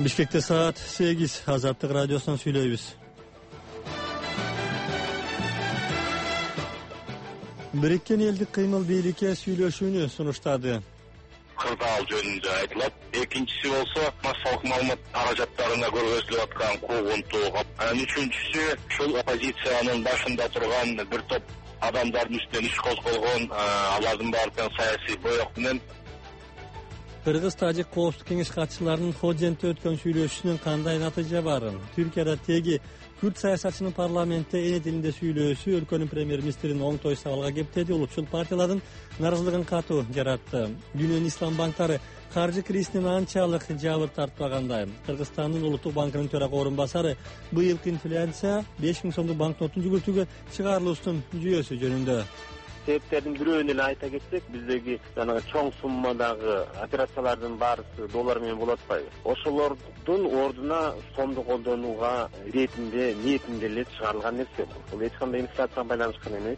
Бишкекте саат 8, Азаттык радиосунан сүйлөйбүз. Бириккен элдик кыймыл бийликке сүйлөшүүнү сунуштады. Кырдаал жөнүндө айтылат. Экинчиси болсо массалык маалымат каражаттарына көргөзүлүп аткан куугунтуу. Үчүнчүсү ушул оппозициянын башында турган бир топ адамдардын үстүнөн иш козголгон, алардын баардыгын саясий боек менен. Кыргыз-Тажик коопсуздук кеңеш катчыларынын Ходжентте өткөн сүйлөшүүнүн кандай натыйжа барын? Түркияда теги күрд саясатчынын парламентте эне тилинде сүйлөөсү өлкөнүн премьер-министрин оңтой сабалга кептеди. Улутчул партиялардын нааразылыгын катуу жаратты. Дүйнөнүн ислам банктары каржы кризисинен анчалык жабыр тартпагандай. Кыргызстандын Улуттук банкынын төрага орун басары быйылкы инфляция 5000 сомдук банкноттун жүгүртүүгө чыгарылуусунун жүйөсү жөнүндө. Себептердин бирөөнү эле айта кетсек, биздеги жанагы чоң суммадагы операциялардын баарысы доллар менен болуп атпайбы? Ошолордун ордуна сомду колдонууга ниетинде эле чыгарылган нерсе. Бул эч кандай инфляцияга байланышкан эмес.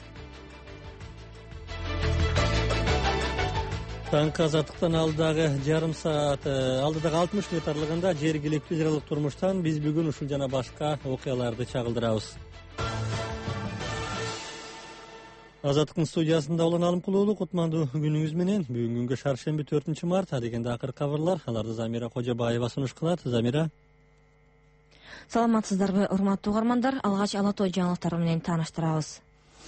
Таңкы Азаттыктан алдыдагы жарым саат, алдыдагы 60 мүнөт аралыгында жергиликтүү жаралык турмуштан биз бүгүн ушул жана башка окуяларды чагылдырабыз. Азаттыктын студиясында Улан Алымкулуулу, кутмандуу күнүңүз менен. Бүгүнгү шаршемби 4 март, адегенде акыркы кабарлар. Аларды Замира Кожобаева сунуш кылат. Замира. Саламатсыздарбы, урматтуу угармандар? Алгач ала той жаңылыктары менен тааныштырабыз.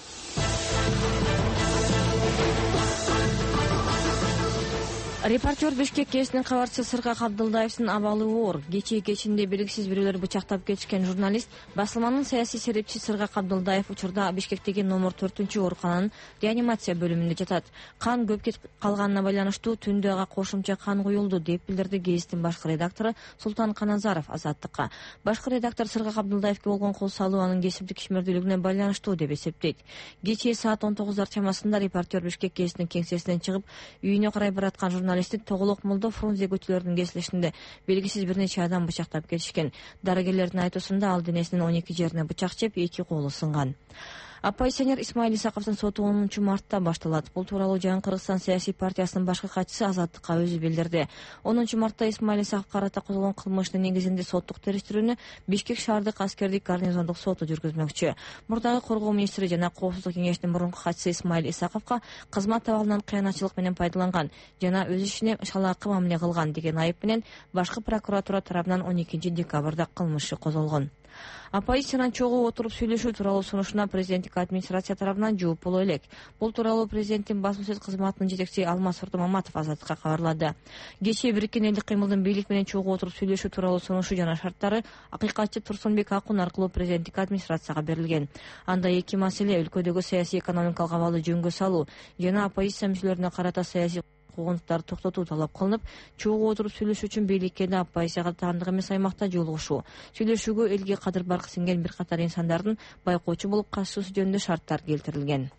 Репортер Бишкек кесинин кабарчысы Сыргак Абдылдаевдин абалы оор. Кечинде белгисиз бирөөлөр бычактап кетишкен журналист басылманын саясий серепчиси Сыргак Абдылдаев учурда Бишкектеги номер 4-оорукананын реанимация бөлүмүндө жатат. Кан көп кетип калганына байланыштуу түндө ага кошумча кан куюлду деп билдирди гезиттин башкы редактору Султан Каназаров Азаттыкка. Башкы редактор Сыргак Абдылдаевге болгон кол салуу анын кесиптик ишмердүүлүгүнө байланыштуу деп эсептейт. Кечээ саат 19 чамасында репортер Бишкек кесинин кеңсесинен чыгып, үйүнө карай бараткан журналисти Тоголок Молдо Фрунзе көчөлөрүнүн кесилишинде белгисиз бир нече адам бычактап кетишкен. Дарыгерлердин айтуусунда ал денесинин 12 жерине бычак жеп, 2 колу сынган. Оппозиционер Исмаил Исаковдун соту 10 мартта башталат. Бул тууралуу Жаңы Кыргызстан саясий партиясынын башкы катчысы Азаттыкка өзү билдирди. 10 мартта Исмаил Исаковго карата козголгон кылмыштын негизинде соттук териштирүүнү Бишкек шаардык аскердик гарнизондук соту жүргүзмөкчү. Мурдагы коргоо министри жана коопсуздук кеңешинин мурунку катчысы Исмаил Исаковго кызмат абалынан кыянатчылык менен пайдаланган жана өз ишине шалаакы мамиле кылган деген айып менен башкы прокуратура тарабынан 12 декабрда кылмыш иши козголгон. Оппозициянын чогуу отуруп сүйлөшүү тууралуу сунушуна президенттик администрация тарабынан жооп боло элек. Бул тууралуу президенттин басма-сөз кызматынын жетекчиси Алмаз Маматов Азаттыкка кабарлады. Кечээ Бириккен элдик кыймылдын бийлик менен чогуу отуруп сүйлөшүү тууралуу сунушу жана шарттары акыйкатчы Турсунбек Акун аркылуу президенттик администрацияга берилген. Анда эки маселе: өлкөдөгү саясий экономикалык абалды жөнгө салуу жана оппозиция мүчөлөрүнө карата саясий куугунтуктарды токтотуу талап кылынып, чогуу отуруп сүйлөшүү үчүн бийликке да оппозицияга таандык эмес аймакта жолугушуу. Сүйлөшүүгө элге кадыр баркы сиңген бир катар инсандардын байкоочу болуп катышуусу жөнүндө шарттар келтирилген.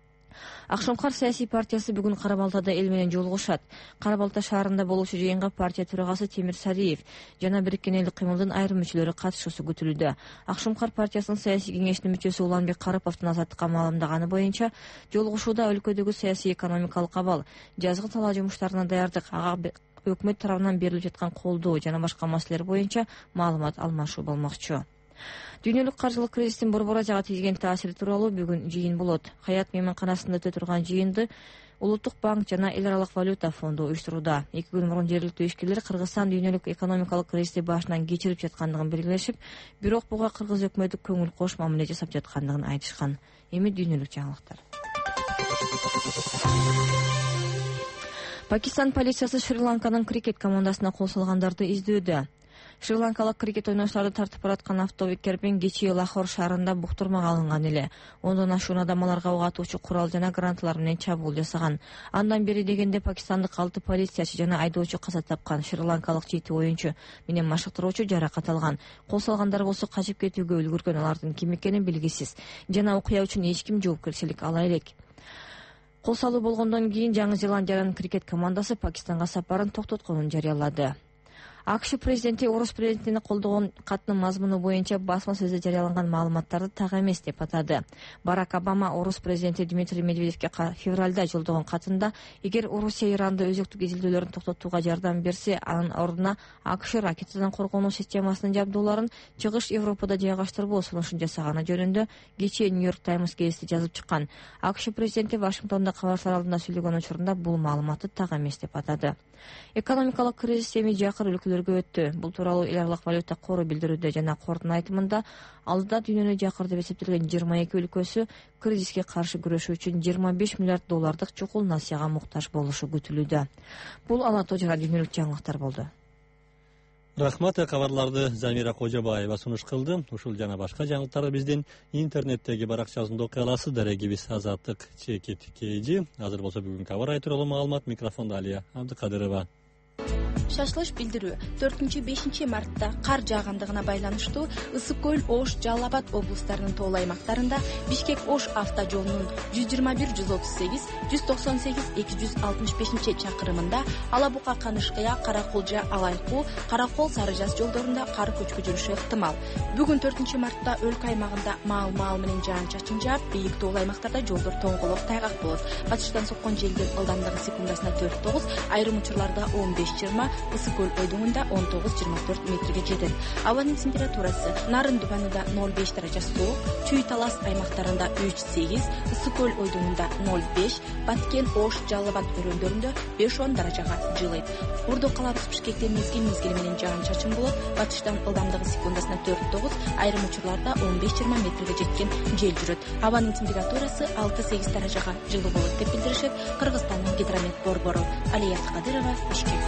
Акшумкар саясий партиясы бүгүн Кара-Балтада эл менен жолугушат. Кара-Балта шаарында болуучу жыйынга партия төрагасы Темир Сариев жана Бириккен элдик кыймылдын айрым мүчөлөрү катышуусу күтүлүүдө. Акшумкар партиясынын саясий кеңешинин мүчөсү Уланбек Карыповдун Азаттыкка маалымдаганы боюнча, жолугушууда өлкөдөгү саясий экономикалык абал, жазгы талаа жумуштарына даярдык, ага өкмөт тарабынан берилип жаткан колдоо жана башка маселелер боюнча маалымат алмашуу болмокчу. Дүйнөлүк каржылык кризистин борбор ажага тийген таасири тууралуу бүгүн жыйын болот. Хаят мейманканасында өтө турган жыйынды Улуттук банк жана Эл аралык валюта фонду уюштурууда. 2 күн мурун жергиликтүү ишкерлер Кыргызстан дүйнөлүк экономикалык кризисти башынан кечирип жаткандыгын белгилешип, бирок буга кыргыз өкмөтү көңүл кош мамиле жасап жаткандыгын айтышкан. Эми дүйнөлүк жаңылыктар. Пакистан полициясы Шри-Ланканын крикет командасына кол салгандарды издөөдө. Шри-Ланкалык крикет ойношторду тартып бараткан автокерпен кечээ Лахор шаарында буктурмага алынган эле. Ондон ашуун адам аларга ок атуучу курал жана гранаталар менен чабуул жасаган. Андан бери дегенде пакистандык 6 полициячы жана айдоочу каза тапкан. Шри-Ланкалык 7 оюнчу менен машыктыруучу жаракат алган. Кол салгандар болсо качып кетүүгө үлгүргөн, алардын ким экени белгисиз. Жана окуя үчүн эч ким жоопкерчилик ала элек. Кол салуу болгондон кийин Жаңы Зеландиянын крикет командасы Пакистанга сапарын токтотконун жарыялады. АКШ президенти орус президентине колдогон каттын мазмуну боюнча басма сөздө жарыяланган маалыматтарды так эмес деп атады. Барак Обама орус президенти Дмитрий Медведевке февралда жолдогон катында эгер Орусия Иранды өзөктүк изилдөөлөрүн токтотууга жардам берсе, анын ордуна АКШ ракетадан коргонуу системасынын жабдууларын чыгыш Европада жайгаштырбоо сунушун жасаганы жөнүндө кечээ Нью-Йорк Таймс гезити жазып чыккан. АКШ президенти Вашингтондо кабарчылар алдында сүйлөгөн учурунда бул маалыматты так эмес деп атады. Экономикалык кризис эми жакыр өлкөлөргө өттү. Бул тууралуу эл аралык валюта кору билдирүүдө жана кордун айтымында алдыда дүйнөнү жакыр деп эсептелген 22 өлкөсү кризиске каршы күрөшүү үчүн $25 миллиард чукул насыяга муктаж болушу күтүлүүдө. Бул Ала Тоо жана дүйнөлүк жаңылыктар болду. Рахмат, кабарларды Замира Кожобаева сунуш кылды. Ушул жана башка жаңылыктарды биздин интернеттеги баракчасында окуй аласыз. Дарегибиз Азаттык Чекит Кейжи. Азыр болсо бүгүнкү кабар тууралуу маалымат микрофондо Алия Абдыкадырова. Шашлыш билдирүү 4-5 мартта кар жаагандыгына байланыштуу Ысык көл, Ош, Жалал Абад облустарынын тоол аймактарында Бишкек-Ош автожолунун 121-138, 198-265 чакырымында Алабука-Канышкыя, Каракулжа, Алайкуу, Каракол-Сары-Жаз жолдорунда кар көчкү жүрүшү ыктымал. Бүгүн 4 мартта өлкө аймагында маал менен жаан-чачын жаап, бийик тоол аймактарда жолдор тоңголоп тайгак болот. Батыштан соккон желдин ылдамдыгы секундасына 4-9, айрым учурларда 15-20, Ысык көл ойдуңунда 19-24 метрге жетет. Абанын температурасы Нарын Дубанында 0,5 даража суук, Чүй Талас аймактарында 3-8, Ысык көл ойдуңунда 0,5, Баткен, Ош, Жалал Абад өрөөндөрүндө 5-10 даражага жылыйт. Урду калабыз Бишкекте мезгил менен жаан-чачын болот. Батыштан ылдамдыгы секундасына 4-9, айрым учурларда 15-20 метрге жеткен жел жүрөт. Абанын температурасы 6-8 даражага жылуу болот деп билдиришет Кыргызстандын гидромет борбору. Алия Абдыкадырова, Бишкек.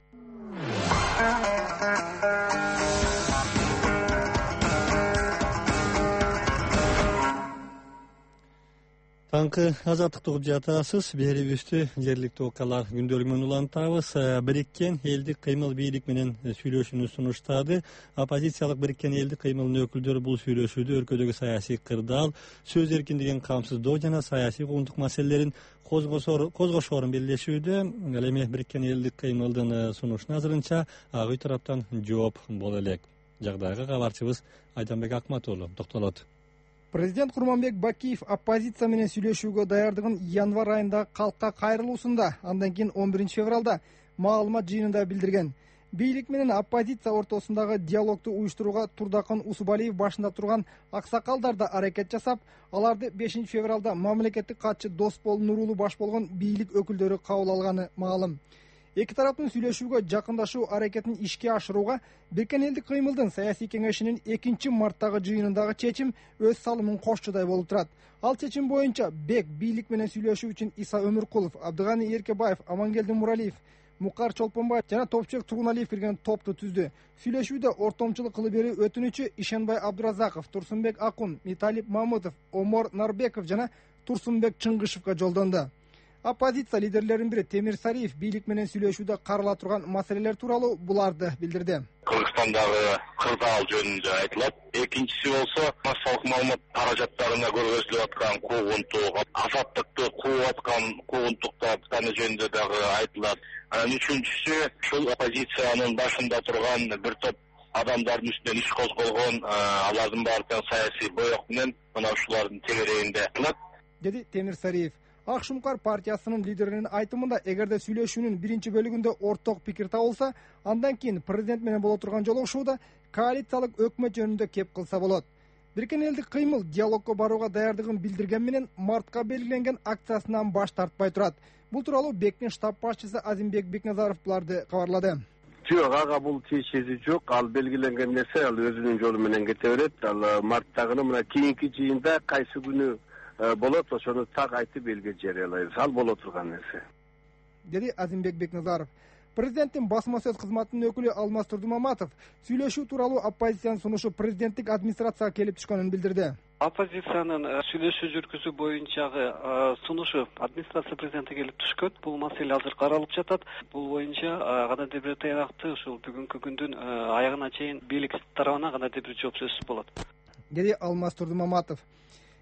Таңкы азаттыкты угуп жатасыз. Берибизди жергиликтүү окуялар күндөлүгүнөн улантабыз. Бириккен элдик кыймыл бийлик менен сүйлөшүүнү сунуштады. Оппозициялык Бириккен элдик кыймылынын өкүлдөрү бул сүйлөшүүдө өлкөдөгү саясий кырдаал, сөз эркиндигин камсыздоо жана саясий куугунтук маселелерин козгошоорун белгилешүүдө. Ал эми Бириккен элдик кыймылдын сунушуна азырынча Ак үй тараптан жооп боло элек. Жагдайга кабарчыбыз Айданбек Акматуулу токтолот. Президент Курманбек Бакиев оппозиция менен сүйлөшүүгө даярдыгын январь айында калкка кайрылуусунда, андан кийин 11 февралда маалымат жыйынында билдирген. Бийлик менен оппозиция ортосундагы диалогду уюштурууга Турдакын Усубалиев башында турган аксакалдар да аракет жасап, аларды 5 февралда мамлекеттик катчы Доспол Нурулу баш болгон бийлик өкүлдөрү кабыл алганы маалым. Эки тараптын сүйлөшүүгө жакындашуу аракетин ишке ашырууга Бириккен элдик кыймылдын саясий кеңешинин 2 марттагы жыйынындагы чечим өз салымын кошчудай болуп турат. Ал чечим боюнча Бек бийлик менен сүйлөшүү үчүн Иса Өмүркулов, Абдыганы Эркебаев, Амангелди Муралиев, Мукар Чолпонбаев жана Топчубек Тургуналиев кирген топту түздү. Сүйлөшүүдө ортомчулук кылып берүү өтүнүчү Ишенбай Абдуразаков, Турсунбек Акун, Миталип Мамытов, Омор Нарбеков жана Турсунбек Чыңгышевка жолдонду. Оппозиция лидерлеринин бири Темир Сариев бийлик менен сүйлөшүүдө карала турган маселелер тууралуу буларды билдирди. Кыргызстандагы кырдаал жөнүндө айтылат. Экинчиси болсо массалык маалымат каражаттарына көргөзүлүп аткан куугунтук, азаттыкты кууп аткан куугунтуктар жөнүндө дагы айтылат. Анан үчүнчүсү ушул оппозициянын башында турган бир топ адамдардын үстүнөн иш козголгон, алардын баардыгы саясий боек менен мына ушулардын тегерегинде айтылат, деди Темир Сариев. Ак Шумкар партиясынын лидеринин айтымында, эгерде сүйлөшүүнүн биринчи бөлүгүндө орток пикир табылса, андан кийин президент менен боло турган жолугушууда коалициялык өкмөт жөнүндө кеп кылса болот. Бириккен элдик кыймыл диалогко барууга даярдыгын билдирген менен мартка белгиленген акциясынан баш тартпай турат. Бул тууралуу Бектин штаб башчысы Азимбек Бекназаров буларды кабарлады. Жок, ага бул чечиси жок. Ал белгиленген нерсе, ал өзүнүн жолу менен кете берет. Ал марттагыны мына кийинки жыйында кайсы күнү болот, ошону так айтып элге жарыялайбыз. Ал боло турган нерсе, деди Азимбек Бекназаров. Президенттин басма сөз кызматынын өкүлү Алмаз Турдумаматов сүйлөшүү тууралуу оппозициянын сунушу президенттик администрацияга келип түшкөнүн билдирди. Оппозициянын сүйлөшүү жүргүзүү боюнчагы сунушу администрация президентке келип түшкөн. Бул маселе азыр каралып жатат. Бул боюнча кандайдыр бир таякты ушул бүгүнкү күндүн аягына чейин бийлик тарабынан кандайдыр бир жооп сөз болот, деди Алмаз Турдумаматов.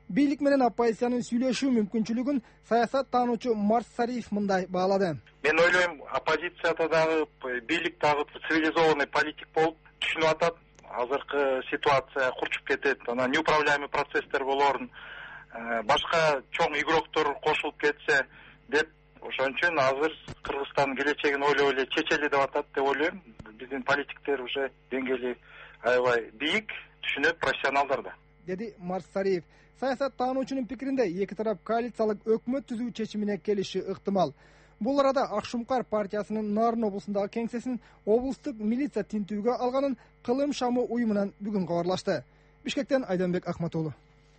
Бийлик менен оппозициянын сүйлөшүү мүмкүнчүлүгүн саясат таануучу Марс Сариев мындай баалады. Мен ойлойм, оппозицияда дагы бийлик дагы цивилизованный политик болуп түшүнүп атат. Азыркы ситуация курчуп кетет, анан неуправляемый процесстер болорун, башка чоң игроктор кошулуп кетсе деп, ошон үчүн азыр Кыргызстандын келечегин ойлоп эле чечели деп атат деп ойлойм. Биздин политиктер уже деңгээли аябай бийик, түшүнөт профессионалдар да, деди Марс Сариев. Саясат таануучунун пикиринде эки тарап коалициялык өкмөт түзүү чечимине келиши ыктымал. Бул арада Акшумкар партиясынын Нарын облусундагы кеңсесин облустук милиция тинтүүгө алганын Кылым шамы уюмунан бүгүн кабарлашты. Бишкектен Айданбек Акматуулу.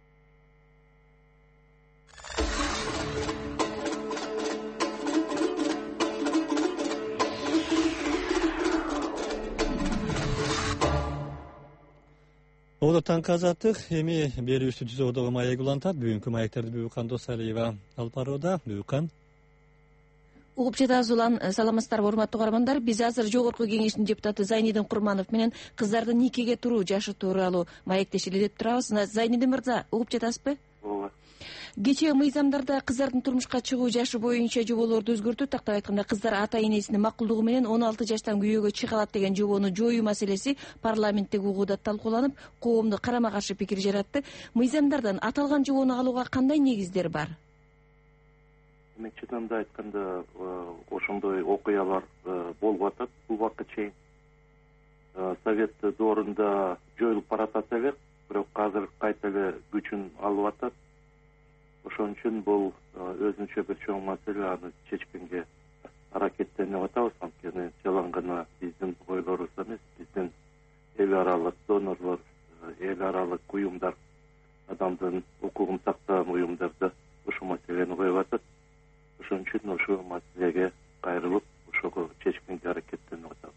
Ода таңкы азаттык эми берүүбүздү түзүүдөгү маек улантат. Бүгүнкү маектерди Бүбүкан Досалиева алып барууда. Бүбүкан. Угуп жатасыз улан, саламатсыздарбы урматтуу каармандар. Биз азыр жогорку кеңештин депутаты Зайнидин Курманов менен кыздардын никеге туруу жашы тууралуу маектешели деп турабыз. Зайнидин мырза, угуп жатасызбы? Ооба. Кечээ мыйзамдарда кыздардын турмушка чыгуу жашы боюнча жоболорду өзгөртүү, тактап айтканда кыздар ата энесинин макулдугу менен 16 жаштан күйөөгө чыга алат деген жобону жоюу маселеси парламенттеги угууда талкууланып, коомдо карама каршы пикир жаратты. Мыйзамдардан аталган жобону алууга кандай негиздер бар? Мен чынында айтканда ошондой окуялар болуп атат бул убакка чейин. Совет доорунда жоюлуп баратат эле, бирок азыр кайта эле күчүн алып атат. Ошон үчүн бул өзүнчө бир чоң маселе, аны чечкенге аракеттенип атабыз. Анткени жалаң гана биздин ойлорубуз эмес, биздин эл аралык донорлор, эл аралык уюмдар, адамдын укугун сактаган уюмдар да ушул маселени коюп атат. Ошон үчүн ошол маселеге кайрылып, ошого чечкенге аракеттенип атабыз.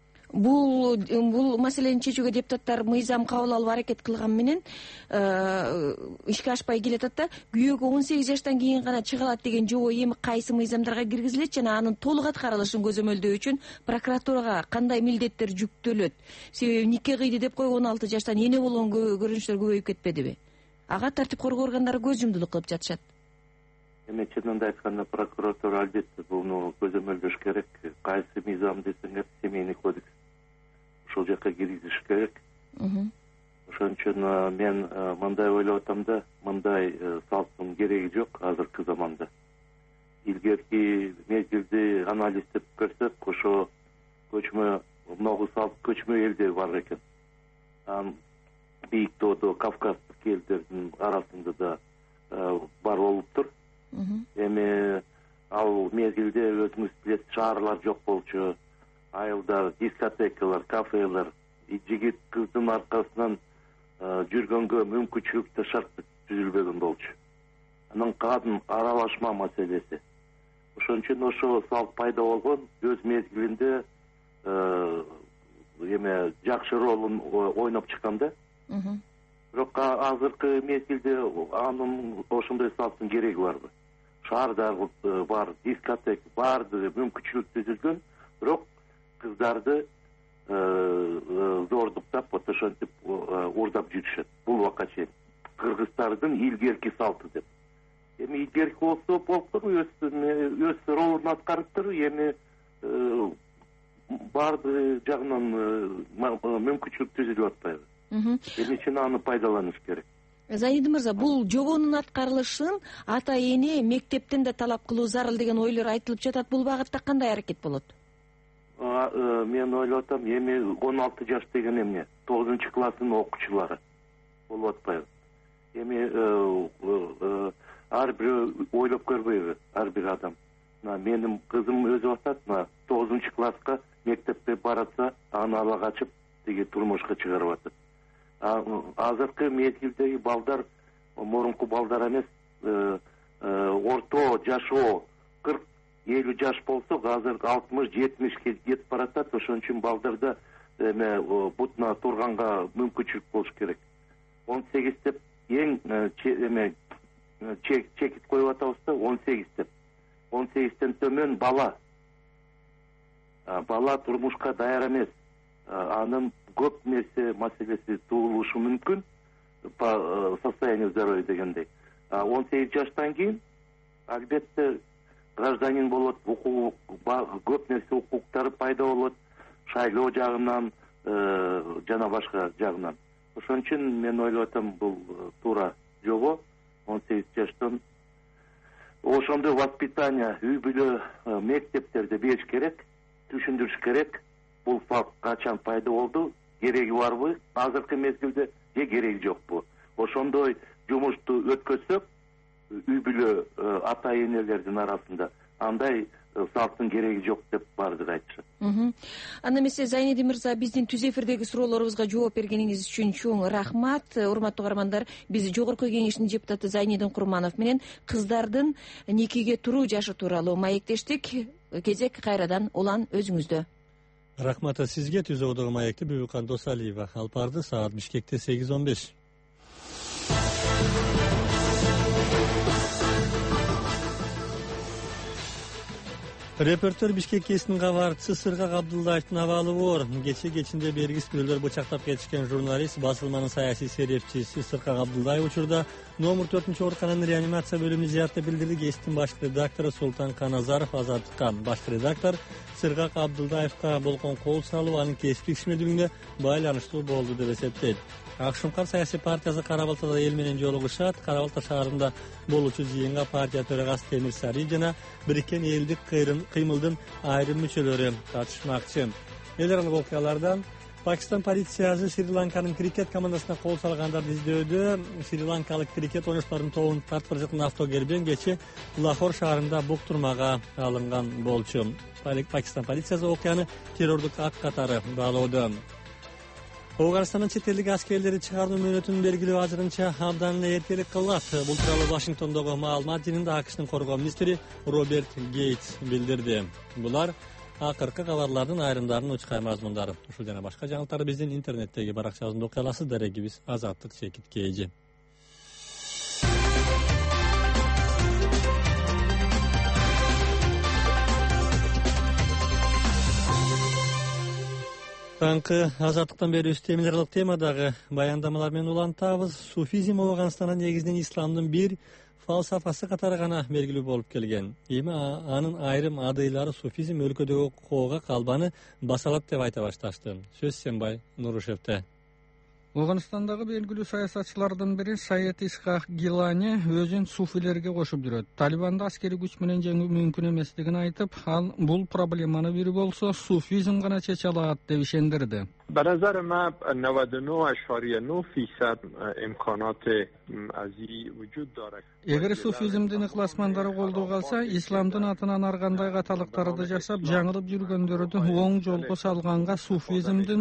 Бул маселени чечүүгө депутаттар мыйзам кабыл алып аракет кылган менен ишке ашпай келатат да. Күйөөгө 18 жаштан кийин гана чыга алат деген жобо эми кайсы мыйзамдарга киргизилет жана анын толук аткарылышын көзөмөлдөө үчүн прокуратурага кандай милдеттер жүктөлөт? Себеби нике кыйды деп коюп 16 жаштан эне болгон көрүнүштөр көбөйүп кетпедиби? Ага тартип коргоо органдары көз жумдулук кылып жатышат. Эми чынында айтканда прокуратура албетте буну көзөмөлдөш керек. Кайсы мыйзам десеңер, семейный кодекс ошол жака киргизиш керек. Ошон үчүн мен мындай ойлоп атам да, мындай салттын кереги жок азыркы заманда. Илгерки мезгилди анализдеп көрсөк, ошо көчмө многу салт көчмө элде бар экен. Бийик тоодо кавказдык элдердин арасында да бар болуптур. Эми ал мезгилде өзүңүз билесиз, шаарлар жок болчу, айылдар, дискотекалар, кафелер, жигит кыздын аркасынан жүргөнгө мүмкүнчүлүк шарт түзүлбөгөн болчу. Анан кадын аралашма маселеси. Ошон үчүн ошо салт пайда болгон, өз мезгилинде эме жакшы ролун ойноп чыккан да. Бирок азыркы мезгилде анын ошондой салттын кереги барбы? Шаардар бар, дискотек баардыгы мүмкүнчүлүк түзүлгөн, бирок кыздарды зордуктап, ошентип урдап жүрүшөт. Бул убакка чейин кыргыздардын илгерки салты деп. Эми илгерки болсо болуптур, өз ролун аткарыптыр, эми баардыгы жагынан мүмкүнчүлүк түзүлүп атпайбы? Эми үчүн аны пайдаланыш керек. Зайнидин мырза, бул жобонун аткарылышын ата эне мектептен да талап кылуу зарыл деген ойлор айтылып жатат. Бул багытта кандай аракет болот? Мен ойлоп атам, эми 16 жаш деген эмне? 9-класстын окуучулары болуп атпайбы? Эми ар бир ойлоп көрбөйбү, ар бир адам? Менин кызым өзү атат, 9-класска мектепке баратса, аны ала качып, тиги турмушка чыгарып атат. Азыркы мезгилдеги балдар мурунку балдар эмес, орто жашоо 40-50 жаш болсо, азыр 60-70-ке кетип баратат. Ошон үчүн балдарда эме бутуна турганга мүмкүнчүлүк болуш керек. 18 деп эң эме чекит коюп атабыз да, 18 деп. 18тен төмөн бала турмушка даяр эмес. Анын көп нерсе маселеси туулушу мүмкүн. по состоянию здоровья дегендей. 18 жаштан кийин албетте гражданин болот, көп нерсе укуктары пайда болот, шайлоо жагынан жана башка жагынан. Ошон үчүн мен ойлоп атам, бул туура жобо. 18 жаштан ошондой воспитание үй бүлө мектептерде бериш керек, түшүндүрүш керек. Бул факт качан пайда болду, кереги барбы, азыркы мезгилде же кереги жокпу. Ошондой жумушту өткөзсөк, үй бүлө ата энелердин арасында андай салттын кереги жок деп баардыгы айтышат. Анда эмесе Зайнидин мырза, биздин түз эфирдеги суроолорубузга жооп бергениңиз үчүн чоң рахмат. Урматтуу каармандар, биз жогорку кеңештин депутаты Зайнидин Курманов менен кыздардын никеге туруу жашы тууралуу маектештик. Кезек кайрадан улан өзүңүздө. Рахмат сизге. Түз одогу маекти Бүбүкан Досалиева алып барды. Саат Бишкекте 8:15. Репортер Бишкек кесинин кабарчысы Сыргак Абдулдаевдин абалы оор. Кечинде бергис бирөөлөр бычактап кетишкен журналист, басылманын саясий серепчиси Сыргак Абдулдаев учурда номер 4 оорукананын реанимация бөлүмүн зыярат билдирди. Кесиптин башкы редактору Султан Каназаров Азаттыкка башкы редактор Сыргак Абдулдаевка болгон кол салуу анын кесиптик ишмердүүлүгүнө байланыштуу болду деп эсептейт. Акшумкар саясий партиясы Кара Балтада эл менен жолугушат. Кара Балта шаарында болуучу жыйынга партия төрагасы Темир Сари жана Бириккен элдик кыймылдын айрым мүчөлөрү катышмакчы. Эл аралык окуялардан Пакистан полициясы Шри-Ланканын крикет командасына кол салгандарды издөөдө. Шри-Ланкалык крикет ойночуларынын тобун тартып бара жаткан автокербен кечээ Лахор шаарында буктурмага алынган болчу. Пакистан полициясы окуяны террордук акт катары баалоодо. Огарстанын чет элдик аскерлери чыгаруу мөөнөтүн белгилөө азырынча абдан эртерээк кылат. Бул тууралуу Вашингтондогу маалымат жыйынында АКШнын коргоо министри Роберт Гейтс билдирди. Булар акыркы кабарлардын айрымдарынын учкай мазмундары. Ушул жана башка жаңылыктарды биздин интернеттеги баракчабызда окуй аласыз. Дарегибиз Азаттык Чекит Кейжи. Таңкы азаттыктан берүүбүз темелердик темадагы баяндамалар менен улантабыз. Суфизм Ооганстанда негизинен исламдын бир фалсафасы катары гана белгилүү болуп келген. Эми анын айрым адыйлары суфизм өлкөдөгү коого калбаны басалат деп айта башташты. Сөз Сенбай Нурушевте. Ооганстандагы белгилүү саясатчылардын бири Саед Исхак Гилани өзүн суфилерге кошуп жүрөт. Талибанды аскерий күч менен жеңүү мүмкүн эместигин айтып, ал бул проблеманы бири болсо суфизм гана чече алат деп ишендирди. به نظر من 99.9% امکانات ازی وجود داره. Эгер суфизмдин ыкласмандары колдоо калса, исламдын атынан ар кандай каталыктарды жасап, жаңылып жүргөндөрдү оң жолго салганга суфизмдин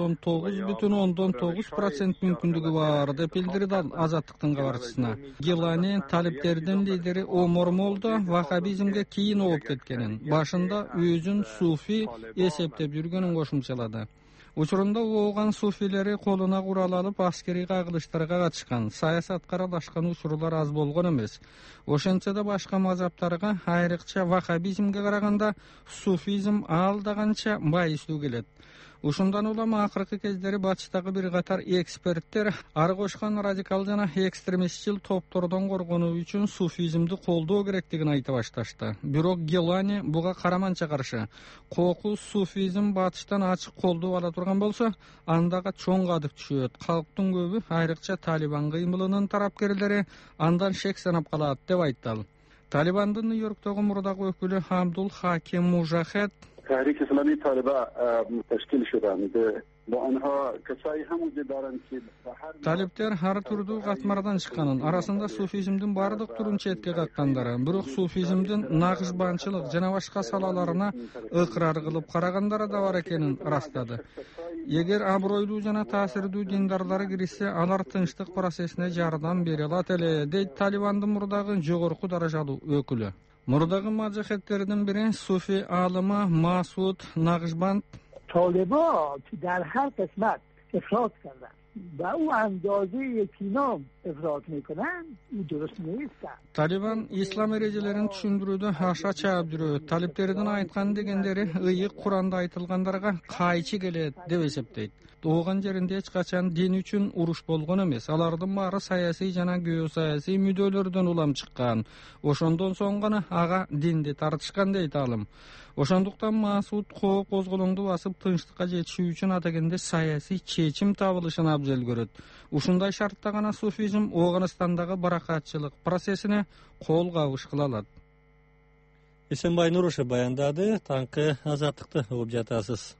99.9% мүмкүндүгү бар деп билдирди Азаттыктын кабарчысына. Гилани талиптердин лидери Омар Молда вахабизмге кийин ооп кеткенин, башында өзүн суфи эсептеп жүргөнүн кошумчалады. Учурунда ооган суфилери колуна курал алып аскерий кагылыштарга катышкан, саясатка аралашкан учурлар аз болгон эмес. Ошентсе да башка мазаптарга, айрыкча вахабизмге караганда суфизм алдаганча байыстуу келет. Ушундан улам акыркы кездери батыштагы бир катар эксперттер ар кошкон радикал жана экстремистчил топтордон коргонуу үчүн суфизмди колдоо керектигин айта башташты. Бирок Гилани буга караманча каршы. Кокус суфизм батыштан ачык колдоо ала турган болсо, андага чоң кадык түшөт. Калктын көбү, айрыкча Талибан кыймылынын тарапкерлери андан шек санап калат деп айтты. Талибандын Нью-Йорктогу мурдагы өкүлү Абдул Хаким Мужахед تحریک اسلامی طالبان تشکیل شدند با آنها کسایی هم وجود دارند که Талиптер ар түрдүү катмардан чыкканын, арасында суфизмдин бардык түрүн четке каккандары, бирок суфизмдин нагышбанчылык жана башка салаларына ыкрар кылып карагандары да бар экенин ырастады. Эгер абройлуу жана таасирдүү диндарлары киришсе, алар тынчтык процессине жардам бере алат эле, дейт Талибандын мурдагы жогорку даражалуу өкүлү. Мурдагы маджахеттердин бири суфи алымы Масуд Нагышбанд طالبان که در هر قسمت افراط کردن و او اندازه یقینا افراط میکنن او درست نیست. Taliban İslam erejelerini düşündürүүдө aşa çaap жүрөт. Taliplerden aytkan degenderi ıyık Kur'anda aytılganlarga kayçı gelet dep esepteyt. Doğan жеринде hiç kaçan din üçün uruş bolgon emes. Alardın bari sayasi jana geosayasi müdölerden ulam çıkkan. Oşondan soň gana aga dindi tartışkan deyt alım. Oşonduktan Masud Ko kozgolongdu basıp tınçlıkka жетişүү üçün adagende sayasi çeçim tabılışın abzel göröt. Uşunday şartda gana sufizm Oğanistandagy barakatçılık prosesine kol kavış kılalat. Esenbay Nuruşev bayandady. Tankı azatlıkta olup jatasız.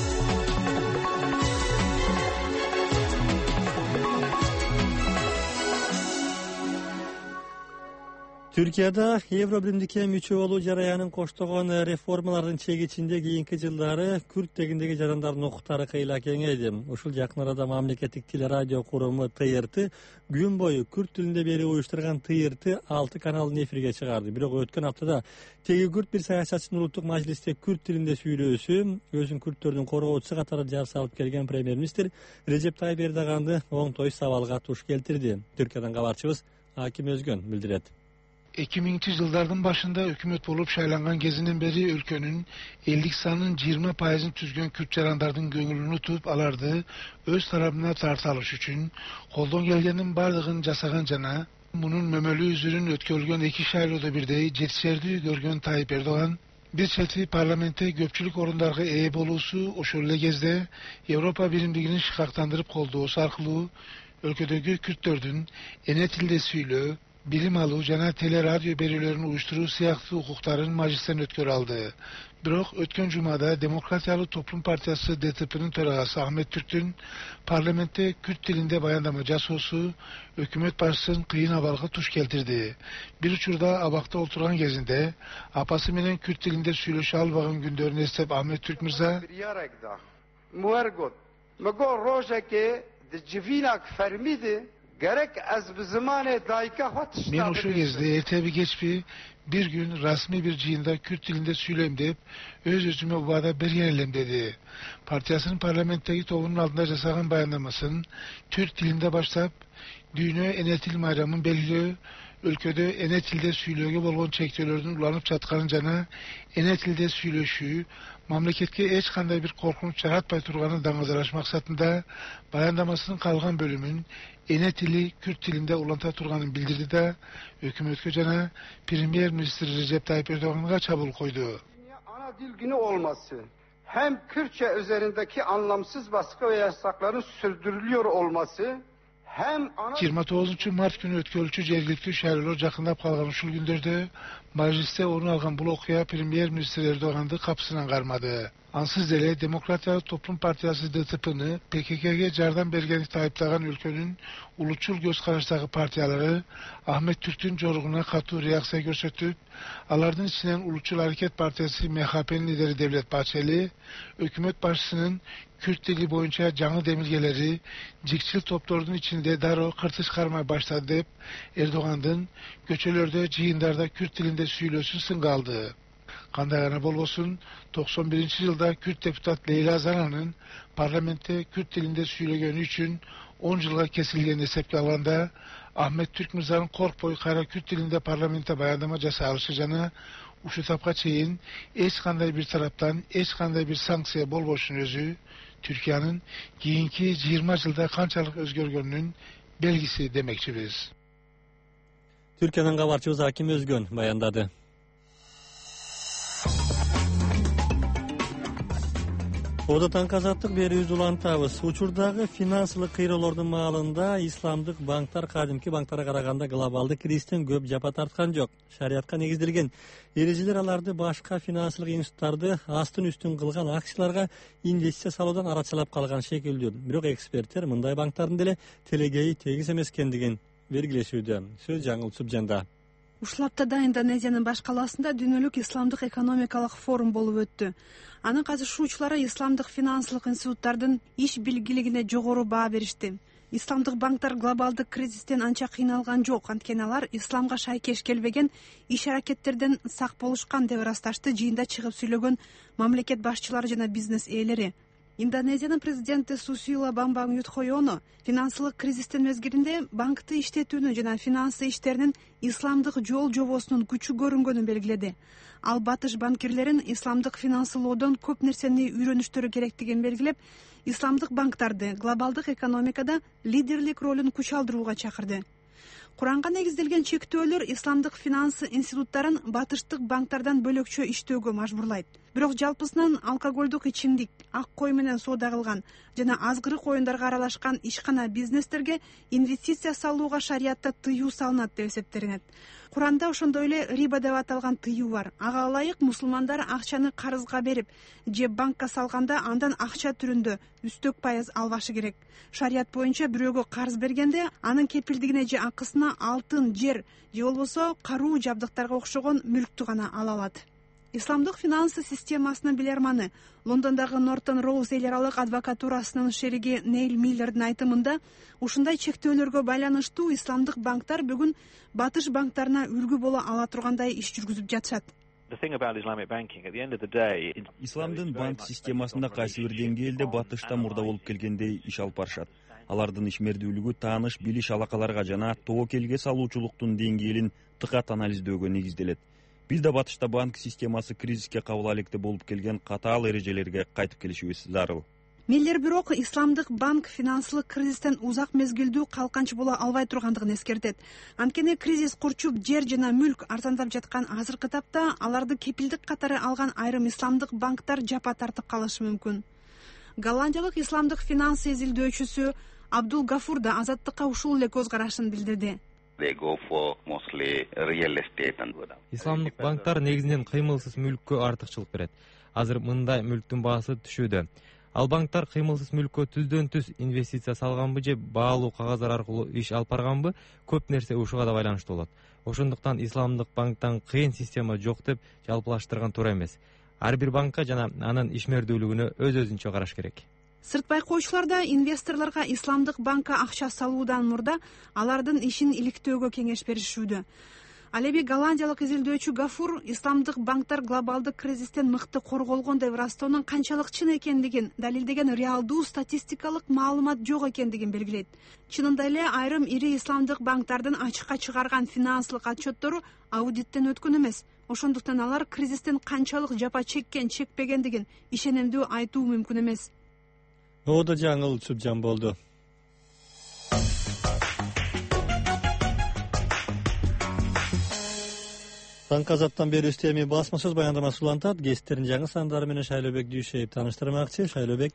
Türkiýede Euro birimdike müçe bolуу jarayanyn koştogon reformalardyň çegичинде kийинки жылдары Kürt degindegi jarandardын okutary kıyla kengeydi. Uşul jakyn arada mamleketlik teleradio kurumu TRT gün boyu Kürt tilinde beri uyuşturgan TRT 6 kanalın efirge çıkardı. Birok ötken haftada tegi Kürt bir sayasaçynın uluttuk majliste Kürt tilinde süýlösü, özün Kürttördün korgoçu katary jar salıp kelgen premier minister Recep Tayyip Erdoğan'dı oňtoy sabalga tuş keltirdi. Türkiýeden gabarçybız Hakim Özgön bildiret. 2000'li yıllardan başında hükümet olup şaylangan gezinden beri ülkenin 50 sanın 20%'ını tüzgön Kürt jarandardın göңülünü tutup alardı, öz tarafına tartalış üçün, koldan gelgenin bardığın jasagan jana, bunun mömölü üzürün ötkölgön 2 şayloda birdeyi jetişerdi görgön Tayyip Erdoğan, bir çeti parlamente köpçülük orundarga eğe bolusu oşolle gezde, Avrupa birimligini şıkaktandırıp kolduğusu arkalı, ülkedeki Kürttördün ene tilde süylü, bilim alı jana teleradyo berilerini uyuşturuğu siyahtı hukukların majlisten ötkör aldı. Birok ötken cumada Demokratiyalı Toplum Partiyası DTP'nin töragası Ahmet Türk'ün parlamente Kürt dilinde bayandama jasosu hükümet başçısının kıyın abalga tuş keltirdi. Bir uçurda abakta oturan gezinde apası menen Kürt dilinde süylöşü albağın gündörünü estep Ahmet Türk Mirza Muergot Mego rojeke de civinak fermidi gerek az bir zamane daika hot. Men oşu gezde ertebi geçpi bir gün rasmi bir cihinde Kürt dilinde süyleyim deyip öz özüme bu bağda bir yerlem dedi. Partiyasının parlamentdeki toğunun altında jasagan bayandamasın Türk dilinde başlap düğünü enetil bayramın belli ülkede enetilde süylöge bolgon çektölerden ulanıp çatkanın jana enetilde süylöşü mamleketke hiç kanday bir korkunç yaratpay turganı dаңazaраş maksatında bayandamasının kalgan bölümün enetili Kürt dilinde ulanta turganын bildirdi de hükümetke jana Premier Minister Recep Tayyip Erdoğan'a çabul koydu. Ana dil günü olması hem Kürtçe üzerindeki anlamsız baskı ve yasakların sürdürülüyor olması hem 29 Mart günü ötkölçü jergilikli şaýrlar jakynlap kalgan uşul günderde majliste onu algan bul okuya Premier Minister Erdoğan'dı kapısından karmadı. Ansız dele Demokratiyalı Toplum Partiyası DTP'ni PKK'ye jardan bergeni taýiptagan ülkenin uluçul göz karıştagı partiyaları Ahmet Türk'ün joruguna katı reaksiya görsetip, alardın içinden Uluçul Hareket Partiyası MHP'nin lideri Devlet Bahçeli, hükümet başçısının Kürt dili boyunca canlı demirgeleri cikçil toplarının içinde daro kırtış karmaya başladı deyip Erdoğan'ın göçelerde cihindlarda Kürt dilinde süylösün sıngaldı. Kandayana bol olsun 91. yılda Kürt deputat Leyla Zana'nın parlamente Kürt dilinde süylөгөнü üçün 10 yılga kesilgen hesapke alanda Ahmet Türk Mirza'nın korkboy kara Kürt dilinde parlamente bayandama jasa alışacağına uşu tapka çeyin eç kanday bir taraftan eç kanday bir sanksiya bol boşun özü Türkiye'nin kiyinki 20 yılda kançalık özgörgönünün belgisi demekçi biz. Türkiye'den gabarçыбыз Hakim Özgön bayandadı. Oda tankazatlık beri ulantabız. Uçurdagi finansılыk kıyrolordun maalında İslamdık banklar kadimki banklara karaganda globaldy kristen köp japa tartkan jok. Şariatка negizdirgen erejiler alardı başka finansılыk institutlardı astın üstün kılgan aksiyalarga investisiya saloodan araçalap kalgan şekilde. Birok ekspertler mындай bankların dele телегеyi tegis emeskendигин belgileşүүдө. Söz жаңыл Субжанда. Ушул аптада Индонезиянын баш калаасында дүйнөлүк исламдык экономикалык форум болуп өттү. Анын катышуучулары исламдык финансылык институттардын иш билгилигине жогору баа беришти. Исламдык банктар глобалдык кризистен анча кыйналган жок, анткени алар исламга шайкеш келбеген иш аракеттерден сак болушкан деп ырасташты жыйында чыгып сүйлөгөн мамлекет башчылары жана бизнес ээлери. Индонезиянын президенти Сусила Бамбанг Юдхойоно финансылык кризистин мезгилинде банкты иштетүүнүн жана финансы иштеринин исламдык жол жобосунун күчү көрүнгөнүн белгиледи. Ал батыш банкирлерин исламдык финансылоодон көп нерсени үйрөнүштөрү керектигин белгилеп, исламдык банктарды глобалдык экономикада лидерлик ролун күч алдырууга чакырды. Куранга негизделген чектөөлөр исламдык финансы институттарын батыштык банктардан бөлөкчө иштөөгө мажбурлайт. Бирок жалпысынан алкоголдук ичимдик, ак кой менен соода кылган жана азгырык оюндарга аралашкан ишкана бизнестерге инвестиция салууга шариятта тыюу салынат деп эсептелинет. Куранда ошондой эле риба деп аталган тыюу бар. Ага ылайык мусулмандар акчаны карызга берип же банкка салганда андан акча түрүндө үстөк пайыз албашы керек. Шарият боюнча бирөөгө карыз бергенде анын кепилдигине же акысына алтын, жер же болбосо каруу жабдыктарга окшогон мүлктү гана ала алат. Исламдык финансы системасынын билерманы Лондондогу Нортон Роуз эл аралык адвокатурасынын шериги Нейл Миллердин айтымында, ушундай чектөөлөргө байланыштуу исламдык банктар бүгүн батыш банктарына үлгү боло ала тургандай иш жүргүзүп жатышат. Исламдын банк системасында кайсы бир деңгээлде батыштан мурда болуп келгендей иш алып барышат. Алардын ишмердүүлүгү тааныш билиш алакаларга жана тобокелге салуучулуктун деңгээлин тыкат анализдөөгө негизделет. Биз да батышта банк системасы кризиске кабыл электе болуп келген катаал эрежелерге кайтып келишибиз зарыл. Миллер бирок исламдык банк финансылык кризистен узак мезгилдүү калканч боло албай тургандыгын эскертет. Анткени кризис курчуп жер жана мүлк арзандап жаткан азыркы тапта аларды кепилдик катары алган айрым исламдык банктар жапа тартып калышы мүмкүн. Голландиялык исламдык финансы изилдөөчүсү Абдул Гафур да Азаттыкка ушул эле көз карашын билдирди. Исламдык банктар негизинен кыймылсыз мүлккө артыкчылык берет. Азыр мындай мүлктүн баасы түшүүдө. Ал банктар кыймылсыз мүлккө түздөн түз инвестиция салганбы же баалуу кагаздар аркылуу иш алып барганбы, көп нерсе ушуга да байланыштуу болот. Ошондуктан исламдык банктан кыйын система жок деп жалпылаштырган туура эмес. Ар бир банкка жана анын ишмердүүлүгүнө өз-өзүнчө караш керек. Сырт байкоочулар да инвесторлорго исламдык банкка акча салуудан мурда алардын ишин иликтөөгө кеңеш беришүүдө. Ал эми голландиялык изилдөөчү Гафур исламдык банктар глобалдык кризистен мыкты корголгон деп ырастоонун канчалык чын экендигин далилдеген реалдуу статистикалык маалымат жок экендигин белгилейт. Чынында эле айрым ири исламдык банктардын ачыкка чыгарган финансылык отчеттору аудиттен өткөн эмес. Ошондуктан алар кризистен канчалык жапа чеккен, чекпегендигин ишенимдүү айтуу мүмкүн эмес. Оодо жаңыл Чубжан болду. Таңкы азаттан бери үстеми басма сөз баяндамасы улантат. Кестерин жаңы сандары менен Шайлообек Дүйшеев таныштырмакчы. Шайлообек.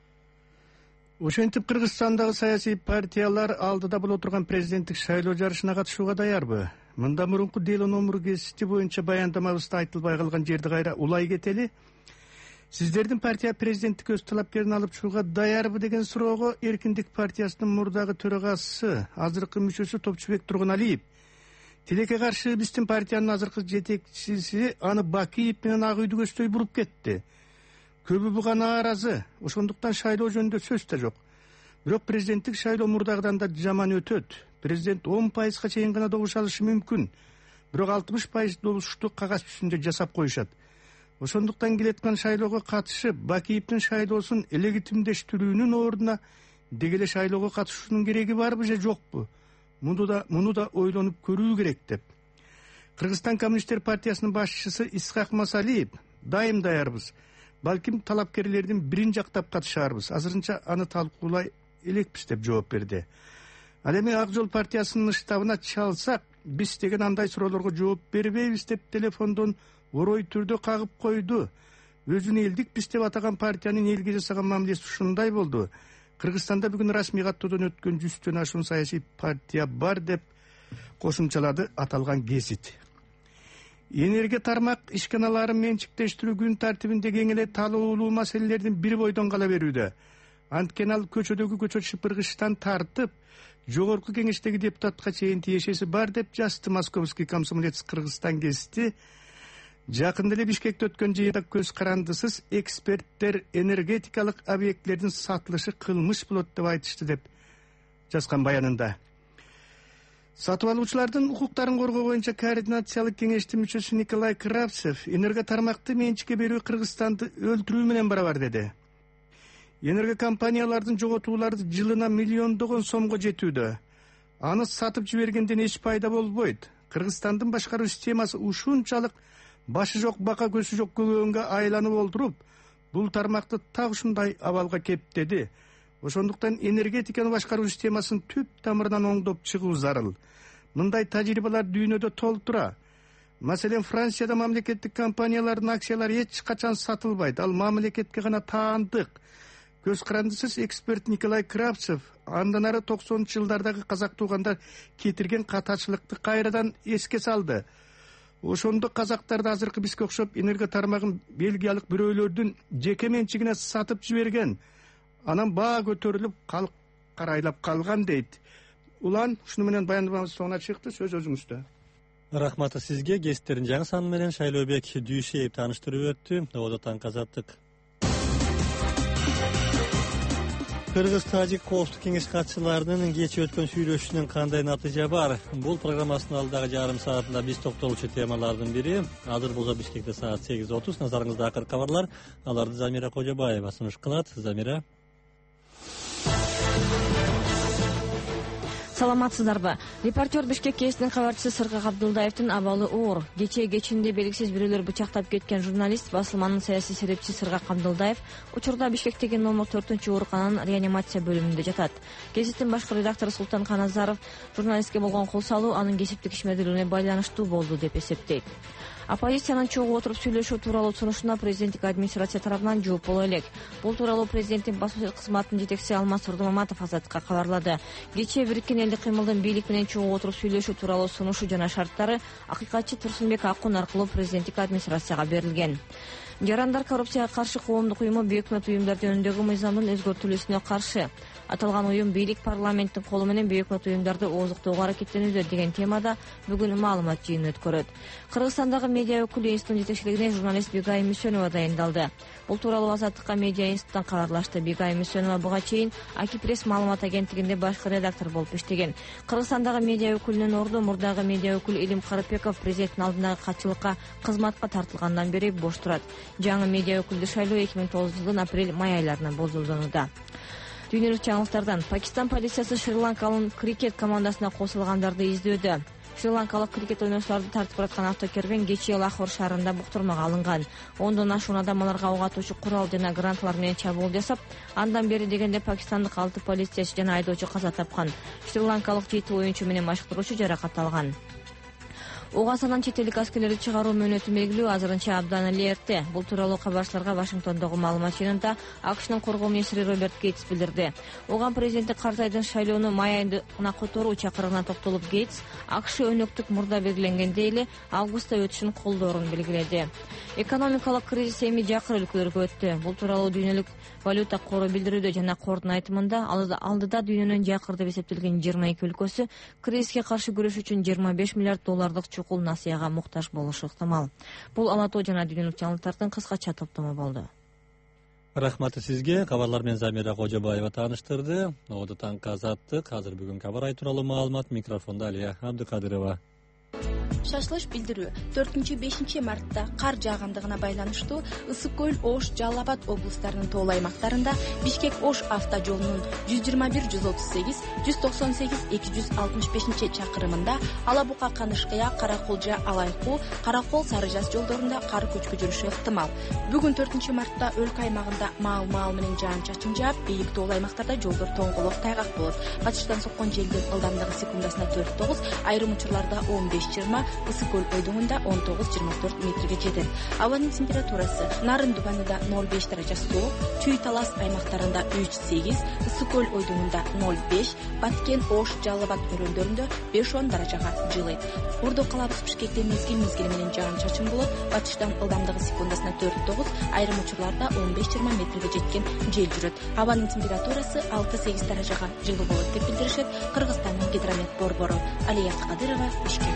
Ошентип Кыргызстандагы саясий партиялар алдыда боло турган президенттик шайлоо жарышына катышууга даярбы? Мында мурунку дело номер кести боюнча баяндамабызда айтылбай калган жерди кайра улай кетели. Сиздердин партия президенттик өз талапкерин алып чыгууга даярбы деген суроого Эркиндик партиясынын мурдагы төрагасы, азыркы мүчөсү Топчубек Тургуналиев тилекке каршы биздин партиянын азыркы жетекчиси аны Бакиев менен Ак үйдү көздөй буруп кетти. Көбү буга нааразы, ошондуктан шайлоо жөнүндө сөз да жок. Бирок президенттик шайлоо мурдагыдан да жаман өтөт. Президент 10% чейин гана добуш алышы мүмкүн. Бирок 60% добушту кагаз жүзүндө жасап коюшат. Ошондуктан келеткан шайлоого катышып, Бакиевдин шайлоосун легитимдештирүүнүн ордуна дегеле шайлоого катышуунун кереги барбы же жокпу? Муну да ойлонуп көрүү керек деп. Кыргызстан Коммунисттер партиясынын башчысы Исхак Масалиев дайым даярбыз. Балким талапкерлердин бирин жактап катышарбыз. Азырынча аны талкуулай элекпиз деп жооп берди. Ал эми Ак жол партиясынын штабына чалсак, биз деген андай суроолорго жооп бербейбиз деп телефондон орой түрдө кагып койду. Өзүн элдик биз деп атаган партиянын элге жасаган мамилеси ушундай болду. Кыргызстанда бүгүн расмий каттоодон өткөн 100төн ашуун саясий партия бар деп кошумчалады аталган гезит. Энергия тармак ишканаларын менчиктештирүү күн тартибинде кең эле талуулуу маселелердин бир бойдон кала берүүдө. Анткени ал көчөдөгү көчөт шыпыргычтан тартып, жогорку кеңештеги депутатка чейин тиешеси бар деп жазды Московский комсомолец Кыргызстан гезити. Жакында эле Бишкекте өткөн жыйында көз карандысыз эксперттер энергетикалык объекттердин сатылышы кылмыш болот деп айтышты деп жазган баянында. Сатып алуучулардын укуктарын коргоо боюнча координациялык кеңештин мүчөсү Николай Кравцев энергия тармакты менчикке берүү Кыргызстанды өлтүрүү менен барабар деди. энерго компаниялардын жоготуулары жылына миллиондогон сомго жетүүдө. Аны сатып жибергенден эч пайда болбойт. Кыргызстандын башкаруу системасы ушунчалык башы жок бака көзү жок көгөнгө айланып олтуруп, бул тармакты так ушундай абалга кептеди. Ошондуктан энергетиканы башкаруу системасын түп тамырынан оңдоп чыгуу зарыл. Мындай тажрыйбалар дүйнөдө толтура. Маселен, Францияда мамлекеттик компаниялардын акциялары эч качан сатылбайт. Ал мамлекетке гана таандык. Көз карандысыз эксперт Николай Кравцев андан ары 90-жылдардагы казак туугандар кетирген катачылыкты кайрадан эске салды. Ошондо казактарды азыркы бизге окшоп энерго тармагын бельгиялык бирөөлөрдүн жеке менчигине сатып жиберген. Анан баа көтөрүлүп, калк карайлап калган дейт. Улан, ушуну менен баяндамабыз соңуна чыкты. Сөз өзүңүздө. Рахматы сизге. Гестердин жаңы саны менен Шайлообек Дүйшеев тааныштырып өттү. Одотан казаттык. Кыргыз-Тажик коопсуздук кеңеш катчыларынын кечээ өткөн сүйлөшүүнүн кандай натыйжа бар? Бул программасынын алдагы жарым саатында биз токтолчу темалардын бири. Азыр болсо Бишкекте саат 8:30. Назарыңызда акыркы кабарлар. Аларды Замира Кожобаева сунуш кылат. Замира. Саламатсыздарбы? Репортер Бишкек КСдин кабарчысы Сырга Кабдылдаевдин абалы оор. Кечинде белгисиз бирөөлөр бычактап кеткен журналист басылманын саясий серепчиси Сырга Кабдылдаев учурда Бишкектеги номер 4-оорукананын реанимация бөлүмүндө жатат. КСдин башкы редактору Султан Каназаров журналистке болгон кол салуу анын кесиптик ишмердүүлүгүнө байланыштуу болду деп эсептейт. Оппозициянын чогуу отуруп сүйлөшүү тууралуу сунушуна президенттик администрация тарабынан жооп боло элек. Бул тууралуу президенттин басуу кызматынын жетекчиси Алмаз Турдумаматов Азаттыкка кабарлады. Кечээ Бириккен элдик кыймылдын бийлик менен чогуу отуруп сүйлөшүү тууралуу сунушу жана шарттары акыйкатчы Турсунбек Акун аркылуу президенттик администрацияга берилген. Жарандар коррупцияга каршы коомдук уюму бейөкмөт уюмдар жөнүндөгү мыйзамдын өзгөртүлүүсүнө каршы. Аталган уюм бийлик парламенттин колу менен бейөкмөт уюмдарды ооздуктоого аракеттенүүдө деген темада бүгүн маалымат жыйыны өткөрөт. Кыргызстандагы медиа өкүлү институттун жетекчилигине журналист Бигай Мүсөнова дайындалды. Бул тууралуу Азаттыкка медиа институттан кабарлашты. Бигай Мүсөнова буга чейин Акипресс маалымат агенттигинде башкы редактор болуп иштеген. Кыргызстандагы медиа өкүлүнүн орду мурдагы медиа өкүлү Илим Карапеков президенттин алдындагы катчылыкка кызматка тартылгандан бери бош турат. Жаңы медиа өкүлдү шайлоо 2009-жылдын апрель-май айларында болжолдонууда. Дүйнөлүк жаңылыктардан Пакистан полициясы Шри-Ланкалын крикет командасына косулгандарды издөөдө. Шри-Ланкалык крикет ойноочуларды тартып бараткан автокербен кечээ Лахор шаарында буктурмага алынган. 10дон ашуун адам аларга ок атуучу курал жана гранаталар менен чабуул жасап, андан бери дегенде пакистандык 6 полициячы жана айдоочу каза тапкан. Шри-Ланкалык 7 оюнчу менен машыктыруучу жаракат алган. Угасанан чет элдик аскерлерди чыгаруу мөөнөтү белгилүү азырынча абдан эле эрте. Бул тууралуу кабарчыларга Вашингтондогу маалымат жыйынында АКШнын коргоо министри Роберт Гейтс билдирди. Оған президенттик картайдын шайлоону май айына которуу чакырыгына токтолуп Гейтс АКШ өнөктүк мурда белгиленгендей эле августта өтүшүн колдоорун белгиледи. Экономикалык кризис эми жакыр өлкөлөргө өттү. Бул тууралуу дүйнөлүк валюта кору билдирүүдө жана кордун айтымында алдыда дүйнөнүн жакыр деп эсептелген 22 өлкөсү кризиске каршы күрөш үчүн $25 миллиард чукул насыяга муктаж болушу ыктымал. Бул ала тоо жана дүйнөлүк жаңылыктардын кыскача топтому болду. Рахматы сизге. Кабарлар менен Замира Кожобаева тааныштырды. Одотан казаттык. Азыр бүгүн кабар ай тууралуу маалымат микрофондо Алия Абдыкадырова. Шашлыш билдирүү 4-5 мартта кар жаагандыгына байланыштуу Ысык көл, Ош, Жалал Абад облустарынын тоолуу аймактарында Бишкек-Ош автожолунун 121-138, 198-265 чакырымында Алабука Канышкыя, Караколжа Алайкуу, Каракол Сары Жаз жолдорунда кар көчкү жүрүшү ыктымал. Бүгүн 4 мартта өлкө аймагында маал менен жаан-чачын жаап, бийик тоолуу аймактарда жолдор тоңголок тайгак болот. Батыштан соккон желдин ылдамдыгы секундасына 4-9, айрым учурларда 15-20, Ысык көл ойдуңунда 19-24 метрге жетет. Абанын температурасы Нарын Дубанында 0,5 даража суук, Чүй Талас аймактарында 3-8, Ысык көл ойдуңунда 0,5, Баткен, Ош, Жалал Абад өрөөлдөрүндө 5-10 даражага жылыйт. Ордо калабыз Бишкекте мезгил менен жаан-чачын болот. Батыштан ылдамдыгы секундасына 4-9, айрым учурларда 15-20 метрге жеткен жел жүрөт. Абанын температурасы 6-8 даражага жылы болот деп билдиришет Кыргызстандын гидромет борбору. Алия Абдыкадырова, Бишкек.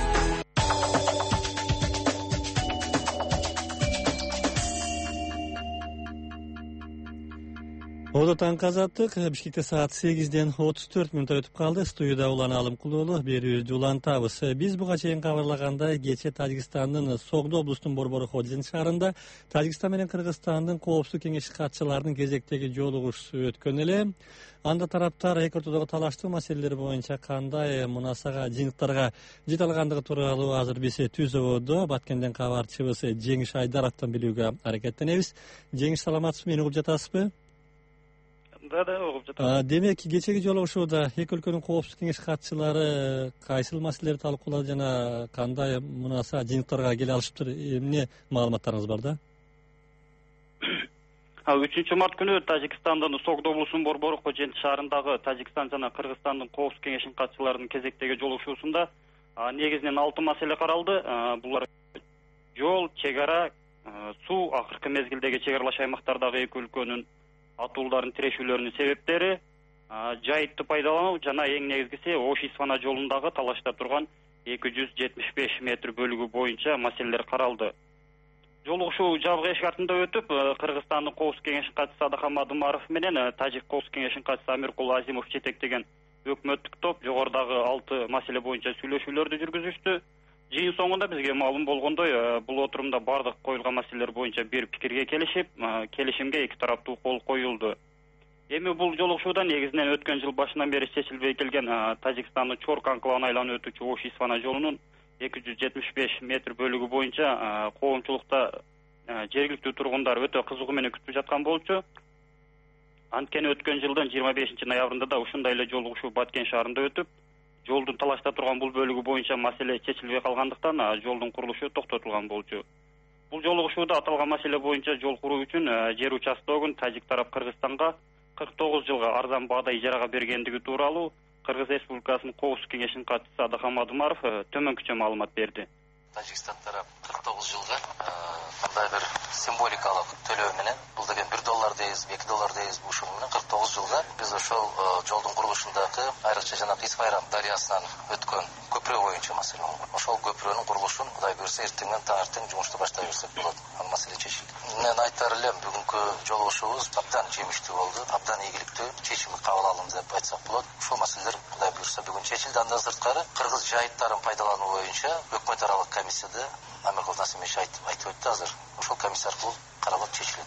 Oda tаңкы азаттык Бишкекте саат 8:34 өтүп калды. Студияда Улан Алымкулуулу берүүбүздү улантабыз. Биз буга чейин кабарлагандай, кечээ Тажикстандын Согдо облустунун Борбору Ходжин шаарында Тажикстан менен Кыргызстандын коопсуздук кеңеши катчыларынын кезектеги жолугушуусу өткөн эле. Анда тараптар эки ортодогу талаштуу маселелер боюнча кандай мунасага, жыйынтыктарга жете алгандыгы тууралуу азыр биз Түзөбөдө Баткенден кабарчыбыз Жеңиш Айдаровдон билүүгө аракеттенебиз. Жеңиш, саламатсызбы, мени угуп жатасызбы? Да, угуп жатам. Демек, кечеги жолугушууда эки өлкөнүн коопсуздук кеңеш катчылары кайсыл маселелерди талкуулады жана кандай мунаса жыйынтыктарга келе алышыптыр? Эмне маалыматтарыңыз бар да? 3 март күнү Тажикстандын Согдо облусунун Борбору Ходжин шаарындагы Тажикстан жана Кыргызстандын коопсуздук кеңешинин катчыларынын кезектеги жолугушуусунда негизинен 6 маселе каралды. Булар жол, чек ара, суу, акыркы мезгилдеги чек аралаш аймактардагы эки өлкөнүн атуулдарын тирешүүлөрүнүн себептери, жайытты пайдалануу жана эң негизгиси Ош-Исфана жолундагы талашта турган 275 метр бөлүгү боюнча маселелер каралды. Жолугушуу жабык эшик артында өтүп, Кыргызстандын коопсуздук кеңешинин катчысы Адахам Адымаров менен Тажик коопсуздук кеңешинин катчысы Амиркул Азимов жетектеген өкмөттүк топ жогорудагы 6 маселе боюнча сүйлөшүүлөрдү жүргүзүштү. Жыйын соңунда бизге маалым болгондой, бул отурумда бардык коюлган маселелер боюнча бир пикирге келишип, келишимге эки тараптуу кол коюлду. Эми бул жолугушуудан негизинен өткөн жыл башынан бери чечилбей келген Тажикстандын Чорк анклавына айланып өтүүчү Ош-Исфана жолунун 275 метр бөлүгү боюнча коомчулукта жергиликтүү тургундар өтө кызыгуу менен күтүп жаткан болчу. Анткени өткөн жылдын 25 ноябрында да ушундай эле жолугушуу Баткен шаарында өтүп, жолдун талашта турган бул бөлүгү боюнча маселе чечилбей калгандыктан жолдун курулушу токтотулган болчу. Бул жолугушууда аталган маселе боюнча жол куруу үчүн жер участогун Тажик тарап Кыргызстанга 49 жылга арзан баада ижарага бергендиги тууралуу Кыргыз Республикасынын коопсуздук кеңешинин катчысы Адахам Адымаров төмөнкүчө маалымат берди. Тажикстан тарап 49 жылга кандай бир символикалык төлөө менен, бул деген $1 дейбиз, $2 дейбиз, ушуну менен 49 жылга биз ошол жолдун курулушундагы айрыкча жана Исфайран дарыясынан өткөн көпүрө боюнча маселе болгон. Ошол көпүрөнүн курулушун Кудай буйрса эртеңден таңертең жумушту баштай берсек болот. Ал маселе чечилди. Мен айтар элем, бүгүнкү жолугушуубуз абдан жемиштүү болду, абдан ийгиликтүү чечим кабыл алынды деп айтсак болот. Ушул маселелер Кудай буйрса бүгүн чечилди. Андан сырткары кыргыз жайыттарын пайдалануу боюнча өкмөт аралык комиссияда Амиркул Насимович айтып өттү, азыр ошол комиссия аркылуу каралып чечилет.